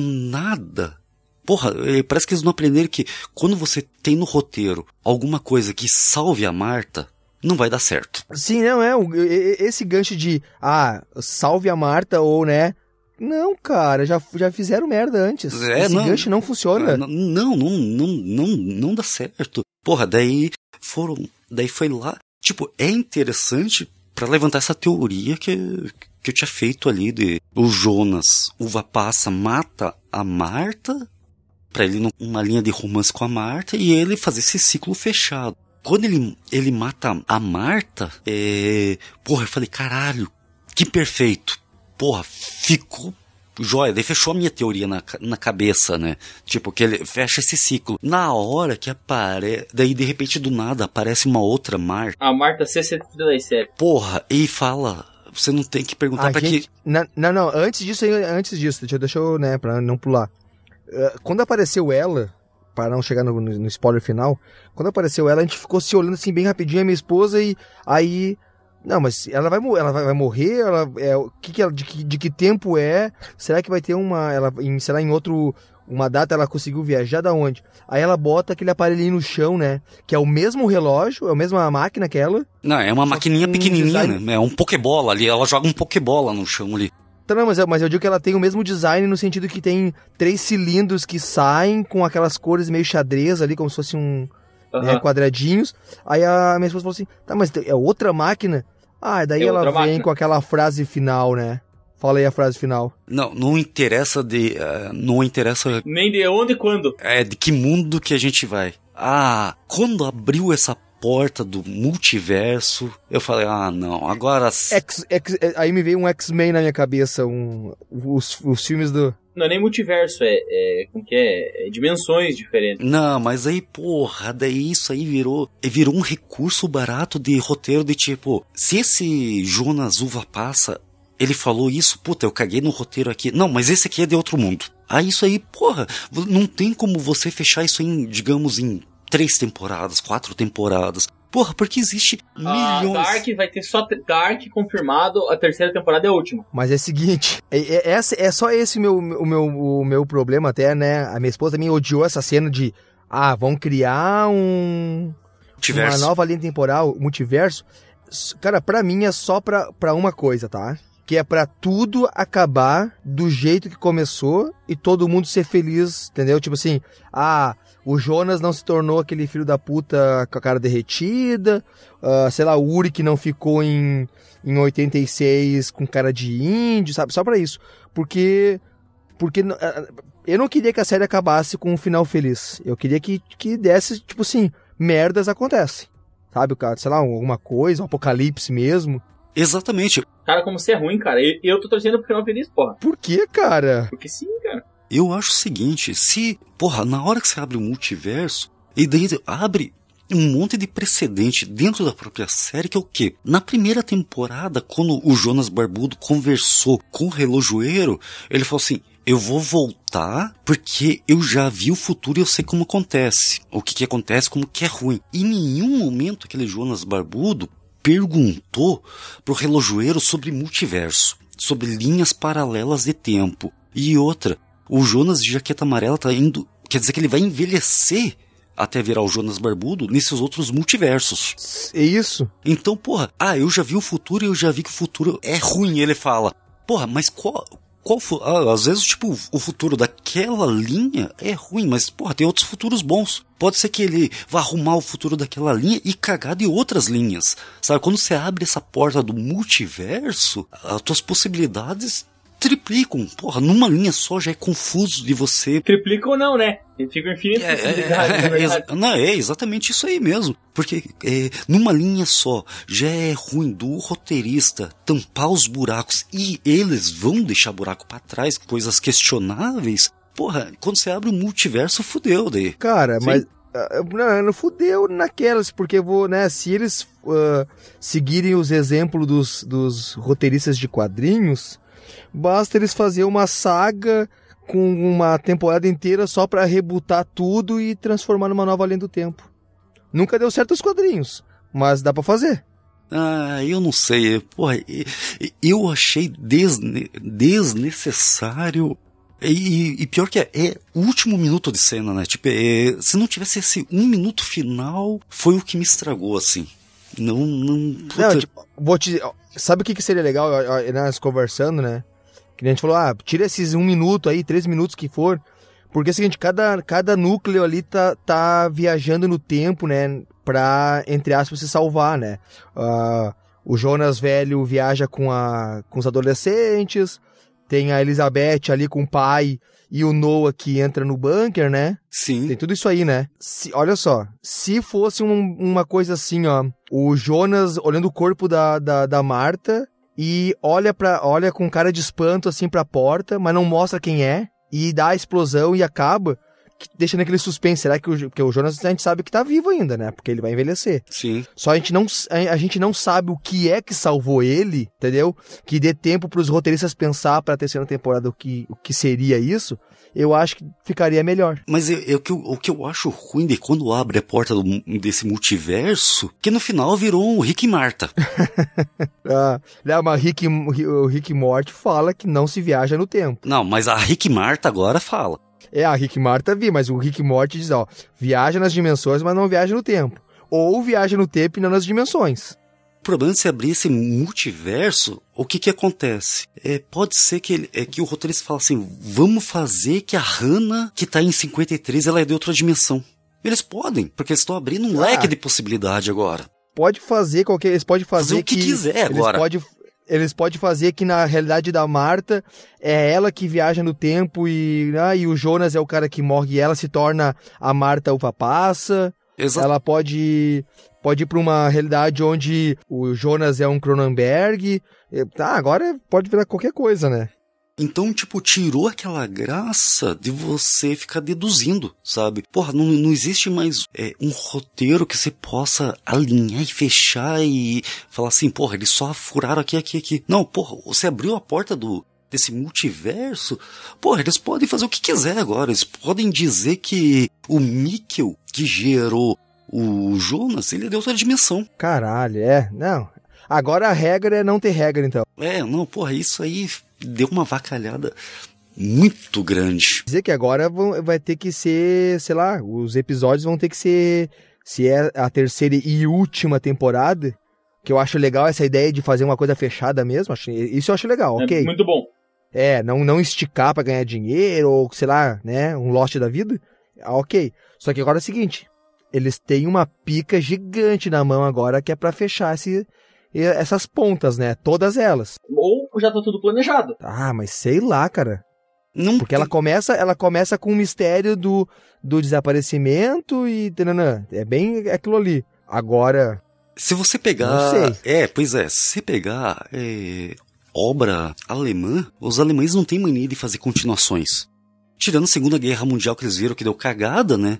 nada... Porra, parece que eles não aprenderam que quando você tem no roteiro alguma coisa que salve a Marta, não vai dar certo. Sim, não é, esse gancho de, ah, salve a Marta ou, né, não, cara, já, já fizeram merda antes. É, esse não, gancho não funciona. Não, não, não, não, não, não dá certo. Porra, daí foram, daí foi lá, tipo, é interessante pra levantar essa teoria que, que eu tinha feito ali de o Jonas, uva passa, mata a Marta, pra ele numa linha de romance com a Marta, e ele fazer esse ciclo fechado. Quando ele, ele mata a Marta, é... porra, eu falei, caralho, que perfeito. Porra, ficou joia. Daí fechou a minha teoria na, na cabeça, né? Tipo, que ele fecha esse ciclo. Na hora que aparece... Daí, de repente, do nada, aparece uma outra Marta. A Marta C cento e trinta e sete. Porra, e fala... Você não tem que perguntar a pra gente... que... Não, não, não, antes disso, antes disso, deixa, deixa eu, né, pra não pular. Uh, quando apareceu ela, para não chegar no, no, no spoiler final, quando apareceu ela, a gente ficou se olhando assim bem rapidinho, a minha esposa, e aí... Não, mas ela vai, ela vai, vai morrer? Ela, é, que que ela, de, que, de que tempo é? Será que vai ter uma... Ela, em, sei lá, em outro... Uma data ela conseguiu viajar da onde? Aí ela bota aquele aparelhinho no chão, né? Que é o mesmo relógio, é a mesma máquina que ela. Não, é uma maquininha um pequenininha, design... né? É um pokebola ali, ela joga um pokebola no chão ali. Tá, não, mas eu, mas eu digo que ela tem o mesmo design no sentido que tem três cilindros que saem com aquelas cores meio xadrez ali, como se fosse um... Uhum. Né, quadradinhos. Aí a minha esposa falou assim, tá, mas é outra máquina? Ah, daí é ela vem máquina. Com aquela frase final, né? Fala aí a frase final. Não, não interessa de... Uh, não interessa... Nem de onde e quando. É, de que mundo que a gente vai. Ah, quando abriu essa porta do multiverso, eu falei, ah, não, agora... X, X, aí me veio um X-Men na minha cabeça, um, os, os filmes do... Não é nem multiverso, é, é, como que é? É dimensões diferentes. Não, mas aí, porra, daí isso aí virou, virou um recurso barato de roteiro de tipo, se esse Jonas Uva Passa, ele falou isso, puta, eu caguei no roteiro aqui. Não, mas esse aqui é de outro mundo. Aí isso aí, porra, não tem como você fechar isso em, digamos, em três temporadas, quatro temporadas. Porra, porque existe milhões... A Dark vai ter só Dark confirmado, a terceira temporada é a última. Mas é o seguinte, é, é, é, é só esse o meu, o, meu, o meu problema até, né? A minha esposa também odiou essa cena de, ah, vão criar um... Multiverso. Uma nova linha temporal, multiverso. Cara, pra mim é só pra, pra uma coisa, tá? Que é pra tudo acabar do jeito que começou e todo mundo ser feliz, entendeu? Tipo assim, ah... O Jonas não se tornou aquele filho da puta com a cara derretida. Uh, sei lá, o Uri que não ficou em, em oitenta e seis com cara de índio, sabe? Só pra isso. Porque, porque uh, eu não queria que a série acabasse com um final feliz. Eu queria que, que desse, tipo assim, merdas acontecem. Sabe, cara? Sei lá, alguma coisa, um apocalipse mesmo. Exatamente. Cara, como você é ruim, cara. Eu, eu tô torcendo pro final feliz, porra. Por que, cara? Porque sim, cara. Eu acho o seguinte, se, porra, na hora que você abre o multiverso, e daí abre um monte de precedente dentro da própria série, que é o quê? Na primeira temporada, quando o Jonas Barbudo conversou com o relojoeiro, ele falou assim, eu vou voltar porque eu já vi o futuro e eu sei como acontece. O que que acontece, como que é ruim. E em nenhum momento aquele Jonas Barbudo perguntou pro relojoeiro sobre multiverso, sobre linhas paralelas de tempo. E outra... O Jonas de jaqueta amarela tá indo... Quer dizer que ele vai envelhecer até virar o Jonas Barbudo nesses outros multiversos. É isso? Então, porra... Ah, eu já vi o futuro e eu já vi que o futuro é ruim. Ele fala... Porra, mas qual... qual ah, às vezes, tipo, o futuro daquela linha é ruim. Mas, porra, tem outros futuros bons. Pode ser que ele vá arrumar o futuro daquela linha e cagar de outras linhas. Sabe? Quando você abre essa porta do multiverso, as tuas possibilidades... triplicam, porra, numa linha só já é confuso de você... Triplicam ou não, né? Fica infinito. É, é, é, é, não, é exatamente isso aí mesmo, porque é, numa linha só já é ruim do roteirista tampar os buracos e eles vão deixar buraco pra trás, coisas questionáveis. Porra, quando você abre o multiverso, fudeu daí. Cara, mas, Não, não fudeu naquelas, porque vou, né, se eles uh, seguirem os exemplos dos, dos roteiristas de quadrinhos, basta eles fazer uma saga com uma temporada inteira só pra rebootar tudo e transformar numa nova linha do tempo. Nunca deu certo os quadrinhos, mas dá pra fazer. Ah, eu não sei. Porra, eu achei desne- desnecessário. E, e pior que é, é o último minuto de cena, né? Tipo, é, se não tivesse esse um minuto final, foi o que me estragou, assim. Não, não... Não, tipo, vou te... Sabe o que, que seria legal, nós conversando, né? Que a gente falou, ah, tira esses um minuto aí, três minutos que for. Porque é o seguinte, cada, cada núcleo ali tá, tá viajando no tempo, né? Pra, entre aspas, se salvar, né? Uh, o Jonas velho viaja com, a, com os adolescentes... Tem a Elizabeth ali com o pai e o Noah que entra no bunker, né? Sim. Tem tudo isso aí, né? Se, olha só, se fosse um, uma coisa assim, ó, o Jonas olhando o corpo da, da, da Marta e olha, pra, olha com cara de espanto assim pra porta, mas não mostra quem é, e dá a explosão e acaba, que, deixando aquele suspense. Será que o, que o Jonas a gente sabe que tá vivo ainda, né? Porque ele vai envelhecer. Sim. Só a gente não, a, a gente não sabe o que é que salvou ele, entendeu? Que dê tempo pros roteiristas pensar pra terceira temporada o que, o que seria isso. Eu acho que ficaria melhor. Mas eu, eu, o que eu acho ruim de quando abre a porta do, desse multiverso, que no final virou um Rick e Marta. ah, não, mas Rick, o Rick e Morty fala que não se viaja no tempo. Não, mas a Rick e Marta agora fala. É, a Rick e Marta vi, mas o Rick e Morty diz, ó, viaja nas dimensões, mas não viaja no tempo. Ou viaja no tempo e não nas dimensões. O problema de se abrir esse multiverso, o que que acontece? É, pode ser que, ele, é, que o roteirista fala assim, vamos fazer que a Hannah, que tá em cinquenta e três, ela é de outra dimensão. Eles podem, porque eles estão abrindo um ah, leque de possibilidade agora. Pode fazer qualquer... Eles podem fazer, fazer o que, que quiser eles agora. Pode, eles podem fazer que na realidade da Marta é ela que viaja no tempo e, ah, e o Jonas é o cara que morre e ela se torna a Marta uva passa. Exato. Ela pode, pode ir para uma realidade onde o Jonas é um Cronenberg. Tá, agora pode virar qualquer coisa, né? Então, tipo, tirou aquela graça de você ficar deduzindo, sabe? Porra, não, não existe mais é, um roteiro que você possa alinhar e fechar e falar assim, porra, eles só furaram aqui, aqui, aqui. Não, porra, você abriu a porta do, desse multiverso, porra, eles podem fazer o que quiser agora. Eles podem dizer que o Mikkel que gerou o Jonas, ele é de outra dimensão. Caralho, é, não. Agora a regra é não ter regra, então. É, não, porra, isso aí deu uma vacalhada muito grande. Dizer que agora vão, vai ter que ser, sei lá, os episódios vão ter que ser, se é a terceira e última temporada, que eu acho legal essa ideia de fazer uma coisa fechada mesmo, acho, isso eu acho legal, é ok? Muito bom. É, não, não esticar pra ganhar dinheiro, ou sei lá, né, um Lost da vida, ok. Só que agora é o seguinte, eles têm uma pica gigante na mão agora que é pra fechar esse... essas pontas, né? Todas elas. Ou já tá tudo planejado. Ah, mas sei lá, cara. Não Porque tem... ela começa, ela começa com o mistério do, do desaparecimento e... Tanana, é bem aquilo ali. Agora... Se você pegar... Não sei. É, pois é. Se você pegar é, obra alemã, os alemães não têm mania de fazer continuações. Tirando a Segunda Guerra Mundial, que eles viram que deu cagada, né?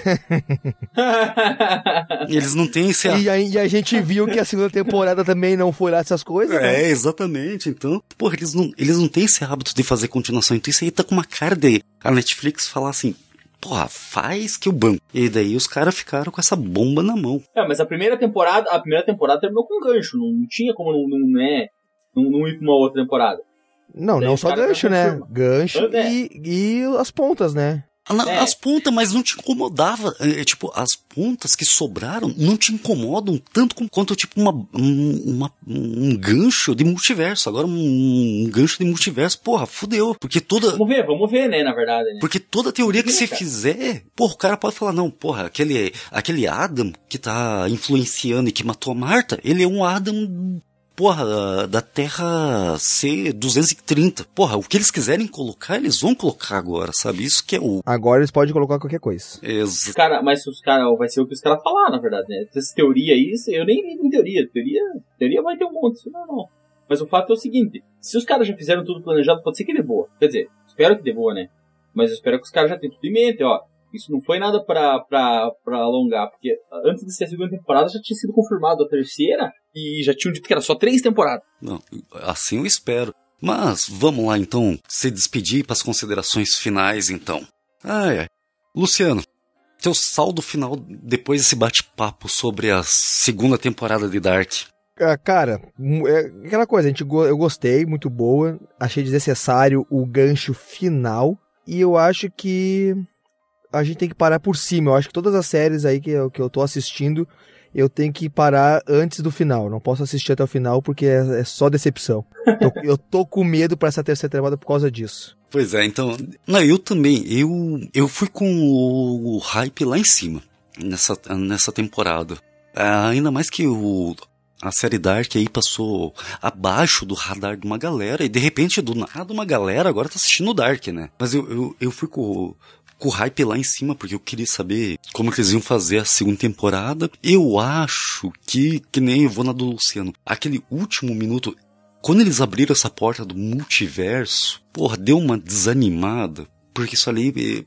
Eles não têm esse... E a, e a gente viu que a segunda temporada também não foi lá essas coisas, é, né? É, exatamente. Então, porra, eles não, eles não têm esse hábito de fazer continuação. Então isso aí tá com uma cara de a Netflix falar assim, porra, faz que eu banco. E daí os caras ficaram com essa bomba na mão. É, mas a primeira temporada, a primeira temporada terminou com gancho. Não tinha como não, não, né, não, não ir pra uma outra temporada. Não, daí não só gancho, né? Gancho é. e, e as pontas, né? É. As pontas, mas não te incomodava. É, tipo, as pontas que sobraram não te incomodam tanto quanto, tipo, uma, uma, um gancho de multiverso. Agora, um, um gancho de multiverso, porra, fudeu. Porque toda... Vamos ver, vamos ver, né, na verdade. Né? Porque toda teoria que você fizer, porra, o cara pode falar, não, porra, aquele, aquele Adam que tá influenciando e que matou a Marta, ele é um Adam... Porra, da Terra C duzentos e trinta. Porra, o que eles quiserem colocar, eles vão colocar agora, sabe? Isso que é o... Agora eles podem colocar qualquer coisa. Exato. Cara, mas os cara, vai ser o que os caras falar, na verdade, né? Essa teoria aí, eu nem ligo em teoria. Teoria, teoria vai ter um monte, isso não, não. Mas o fato é o seguinte, se os caras já fizeram tudo planejado, pode ser que dê boa. Quer dizer, espero que dê boa, né? Mas eu espero que os caras já tenham tudo em mente, ó. Isso não foi nada pra, pra, pra alongar, porque antes de ser a segunda temporada já tinha sido confirmado a terceira e já tinham dito que era só três temporadas. Não, assim eu espero. Mas vamos lá então, se despedir para as considerações finais então. Ai, ai. Luciano, teu saldo final depois desse bate-papo sobre a segunda temporada de Dark. Ah, cara, é aquela coisa, a gente, eu gostei, muito boa, achei desnecessário o gancho final, e eu acho que a gente tem que parar por cima. Eu acho que todas as séries aí que eu, que eu tô assistindo, eu tenho que parar antes do final. Não posso assistir até o final porque é, é só decepção. Tô, eu tô com medo pra essa terceira temporada por causa disso. Pois é, então... Não, eu também. Eu, eu fui com o, o hype lá em cima nessa, nessa temporada. É, ainda mais que o... A série Dark aí passou abaixo do radar de uma galera. E de repente, do nada, uma galera agora tá assistindo o Dark, né? Mas eu, eu, eu fui com, com o hype lá em cima, porque eu queria saber como que eles iam fazer a segunda temporada. Eu acho que, que nem eu vou na do Luciano, aquele último minuto, quando eles abriram essa porta do multiverso, porra, deu uma desanimada. Porque isso ali,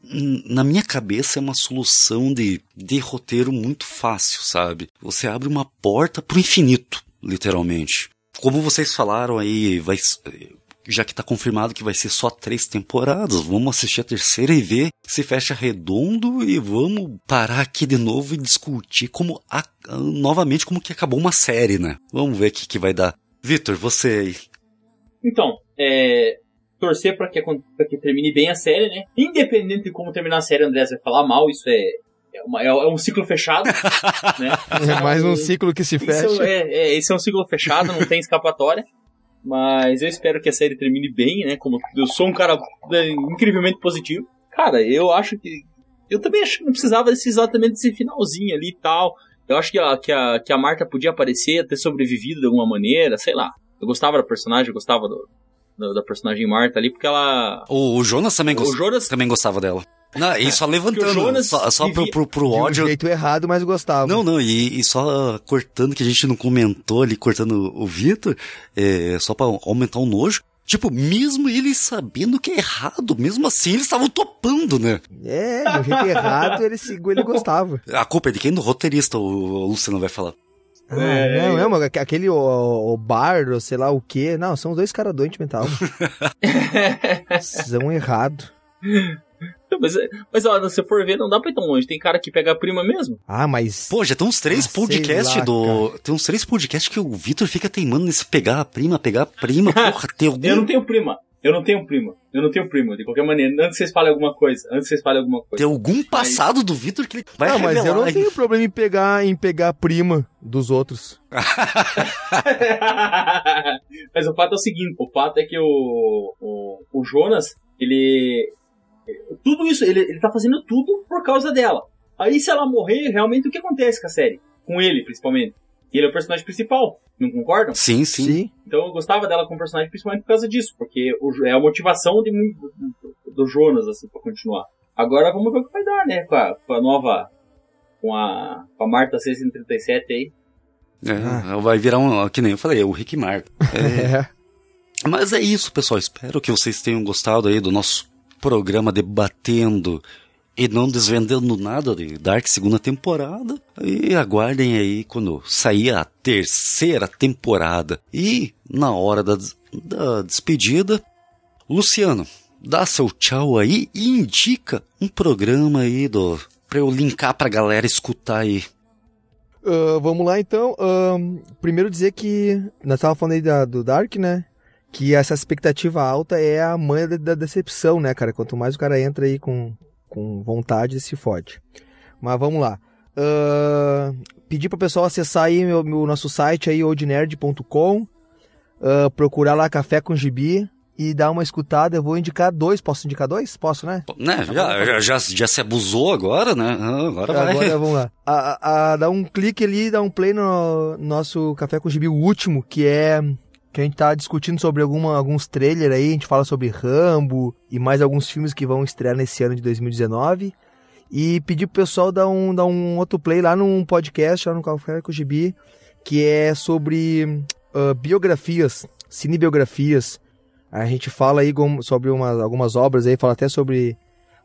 na minha cabeça, é uma solução de, de roteiro muito fácil, sabe? Você abre uma porta pro infinito, literalmente. Como vocês falaram aí, vai, já que tá confirmado que vai ser só três temporadas, vamos assistir a terceira e ver se fecha redondo e vamos parar aqui de novo e discutir como a, novamente como que acabou uma série, né? Vamos ver o que, que vai dar. Vitor, você aí. Então, é... torcer pra que, pra que termine bem a série, né? Independente de como terminar a série, o Andrés vai falar mal, isso é, é, uma, é, é um ciclo fechado, né? É mais um ciclo que se fecha. Isso é, é, esse é um ciclo fechado, não tem escapatória. Mas eu espero que a série termine bem, né? Como eu sou um cara é, incrivelmente positivo. Cara, eu acho que... Eu também acho que não precisava desse, exatamente desse finalzinho ali e tal. Eu acho que a, que, a, que a Marta podia aparecer, ter sobrevivido de alguma maneira, sei lá. Eu gostava da personagem, eu gostava do... da personagem Marta ali, porque ela... O, o Jonas também, o gost... Jonas... também gostava dela. Não, e só levantando, Jonas só, só vivia... pro, pro, pro ódio... De um jeito errado, mas gostava. Não, não, e, e só cortando, que a gente não comentou ali, cortando o Vitor, é, só pra aumentar o nojo. Tipo, mesmo eles sabendo que é errado, mesmo assim eles estavam topando, né? É, de um jeito errado, ele, ele gostava. A culpa é de quem? Do roteirista, o, o Luciano vai falar. Ah, é, não, não, aquele o, o Bardo, sei lá o quê. Não, são dois caras doentes mental. São errados. Mas, mas ó, se você for ver, não dá pra ir tão longe. Tem cara que pega a prima mesmo. Ah, mas... Pô, já tem uns três ah, podcasts do... Cara. Tem uns três podcasts que o Vitor fica teimando nesse pegar a prima, pegar a prima. Porra, tem algum... Eu não tenho prima. Eu não tenho prima. Eu não tenho prima, de qualquer maneira. Antes que vocês falem alguma coisa. Antes que vocês falem alguma coisa. Tem algum passado mas... do Vitor que ele vai não, revelar. Mas eu não tenho problema em pegar, em pegar a prima dos outros. Mas o fato é o seguinte. O fato é que o, o, o Jonas, ele... Tudo isso, ele, ele tá fazendo tudo por causa dela. Aí se ela morrer, realmente o que acontece com a série? Com ele, principalmente. Ele é o personagem principal, não concordam? Sim, sim. sim. Então eu gostava dela como personagem principalmente por causa disso, porque o, é a motivação de, do, do Jonas, assim, pra continuar. Agora vamos ver o que vai dar, né, com a, com a nova, com a, com a Marta seiscentos e trinta e sete aí. É, ah. Vai virar um, que nem eu falei, o Rick Martin. É. É. Mas é isso, pessoal, espero que vocês tenham gostado aí do nosso programa debatendo e não desvendando nada de Dark segunda temporada. E aguardem aí quando sair a terceira temporada. E na hora da, da despedida, Luciano, dá seu tchau aí e indica um programa aí do, pra eu linkar pra galera escutar aí. Uh, vamos lá então. Uh, primeiro dizer que nós estávamos falando aí da, do Dark, né? Que essa expectativa alta é a mãe da, da decepção, né, cara? Quanto mais o cara entra aí com, com vontade, se fode. Mas vamos lá. Uh, pedir pro pessoal acessar aí o meu, meu nosso site aí, old nerd ponto com, uh, procurar lá Café com Gibi e dar uma escutada. Eu vou indicar dois. Posso indicar dois? Posso, né? Né, já, já, já, já se abusou agora, né? Agora vai. Agora vamos lá. A, a, a, dá um clique ali, dá um play no nosso Café com Gibi, o último, que é... que a gente tá discutindo sobre alguma, alguns trailers aí, a gente fala sobre Rambo e mais alguns filmes que vão estrear nesse ano de dois mil e dezenove. E pedir pro pessoal dar um, dar um outro play lá num podcast, lá no Café com o Gibi, que é sobre uh, biografias, cinebiografias. A gente fala aí sobre umas, algumas obras aí, fala até sobre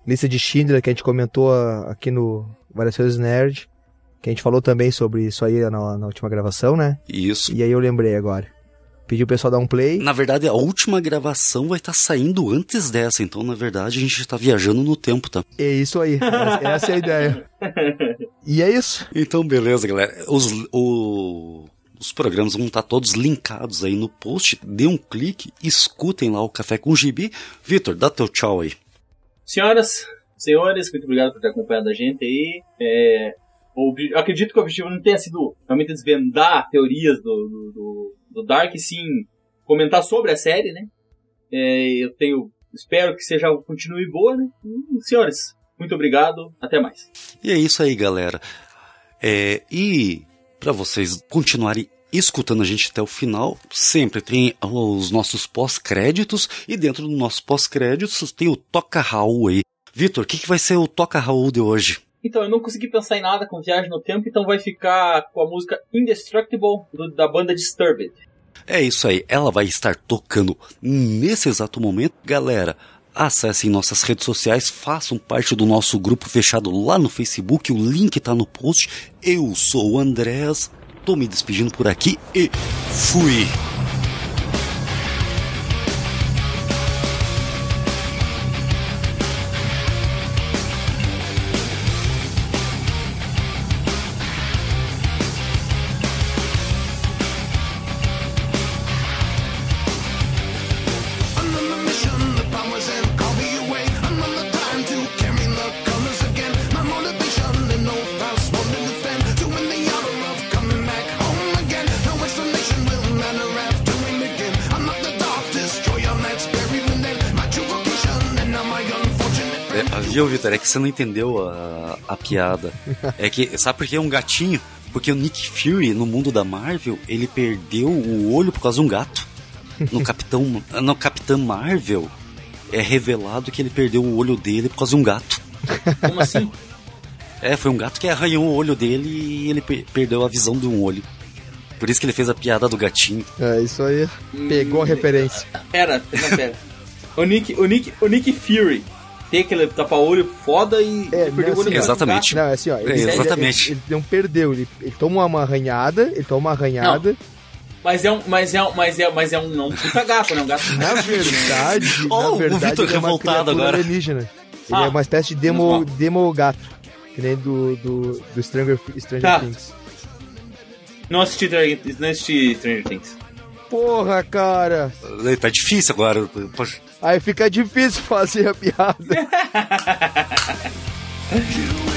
Lista de Schindler, que a gente comentou a, aqui no Variações Nerd, que a gente falou também sobre isso aí na, na última gravação, né? Isso. E aí eu lembrei agora. Pedi o pessoal dar um play. Na verdade, a última gravação vai estar saindo antes dessa, então, na verdade, a gente tá viajando no tempo, tá? É isso aí, essa é a ideia. E é isso. Então, beleza, galera. Os, o, os programas vão estar todos linkados aí no post. Dê um clique, escutem lá o Café com Gibi. Vitor, dá teu tchau aí. Senhoras, senhores, muito obrigado por ter acompanhado a gente aí. É, o, eu acredito que o objetivo não tenha sido realmente desvendar teorias do, do, do, do Dark, sim comentar sobre a série, né? É, eu tenho, espero que seja, continue boa, né? E, senhores, muito obrigado, até mais. E é isso aí, galera. É, e para vocês continuarem escutando a gente até o final, sempre tem os nossos pós-créditos, e dentro do nosso pós-créditos tem o Toca Raul aí. Vitor, o que, que vai ser o Toca Raul de hoje? Então, eu não consegui pensar em nada com Viagem no Tempo, então vai ficar com a música Indestructible do, da banda Disturbed. É isso aí, ela vai estar tocando nesse exato momento. Galera, acessem nossas redes sociais, façam parte do nosso grupo fechado lá no Facebook, o link tá no post. Eu sou o Andrés, tô me despedindo por aqui e fui! Viu, Vitor? É que você não entendeu a, a piada. É que, sabe por que é um gatinho? Porque o Nick Fury, no mundo da Marvel, ele perdeu o olho por causa de um gato. No Capitão, no Capitão Marvel, é revelado que ele perdeu o olho dele por causa de um gato. Como assim? É, foi um gato que arranhou o olho dele e ele per- perdeu a visão de um olho. Por isso que ele fez a piada do gatinho. É, isso aí. Pegou a referência. Pera, não, pera. O Nick, o Nick, o Nick Fury tem aquele tapa-olho foda e É, ele perdeu o olho assim, do exatamente. Não, é assim, ó. Ele, É, exatamente. Ele, ele, ele não perdeu, ele, ele toma uma arranhada, ele toma uma arranhada. Mas é um, mas é um, mas é, mas é um, não, um puta gato, né? Um gato. Na verdade, Oh, na o verdade, Vitor ele é uma revoltado criatura agora. alienígena. Ele Ah, é uma espécie de demo, normal. demo gato. Que nem do, do, do Stranger, Stranger Tá. Things. Não assisti, Stranger- não assisti Stranger Things. Porra, cara. Tá difícil agora. Poxa. Aí fica difícil fazer a piada. You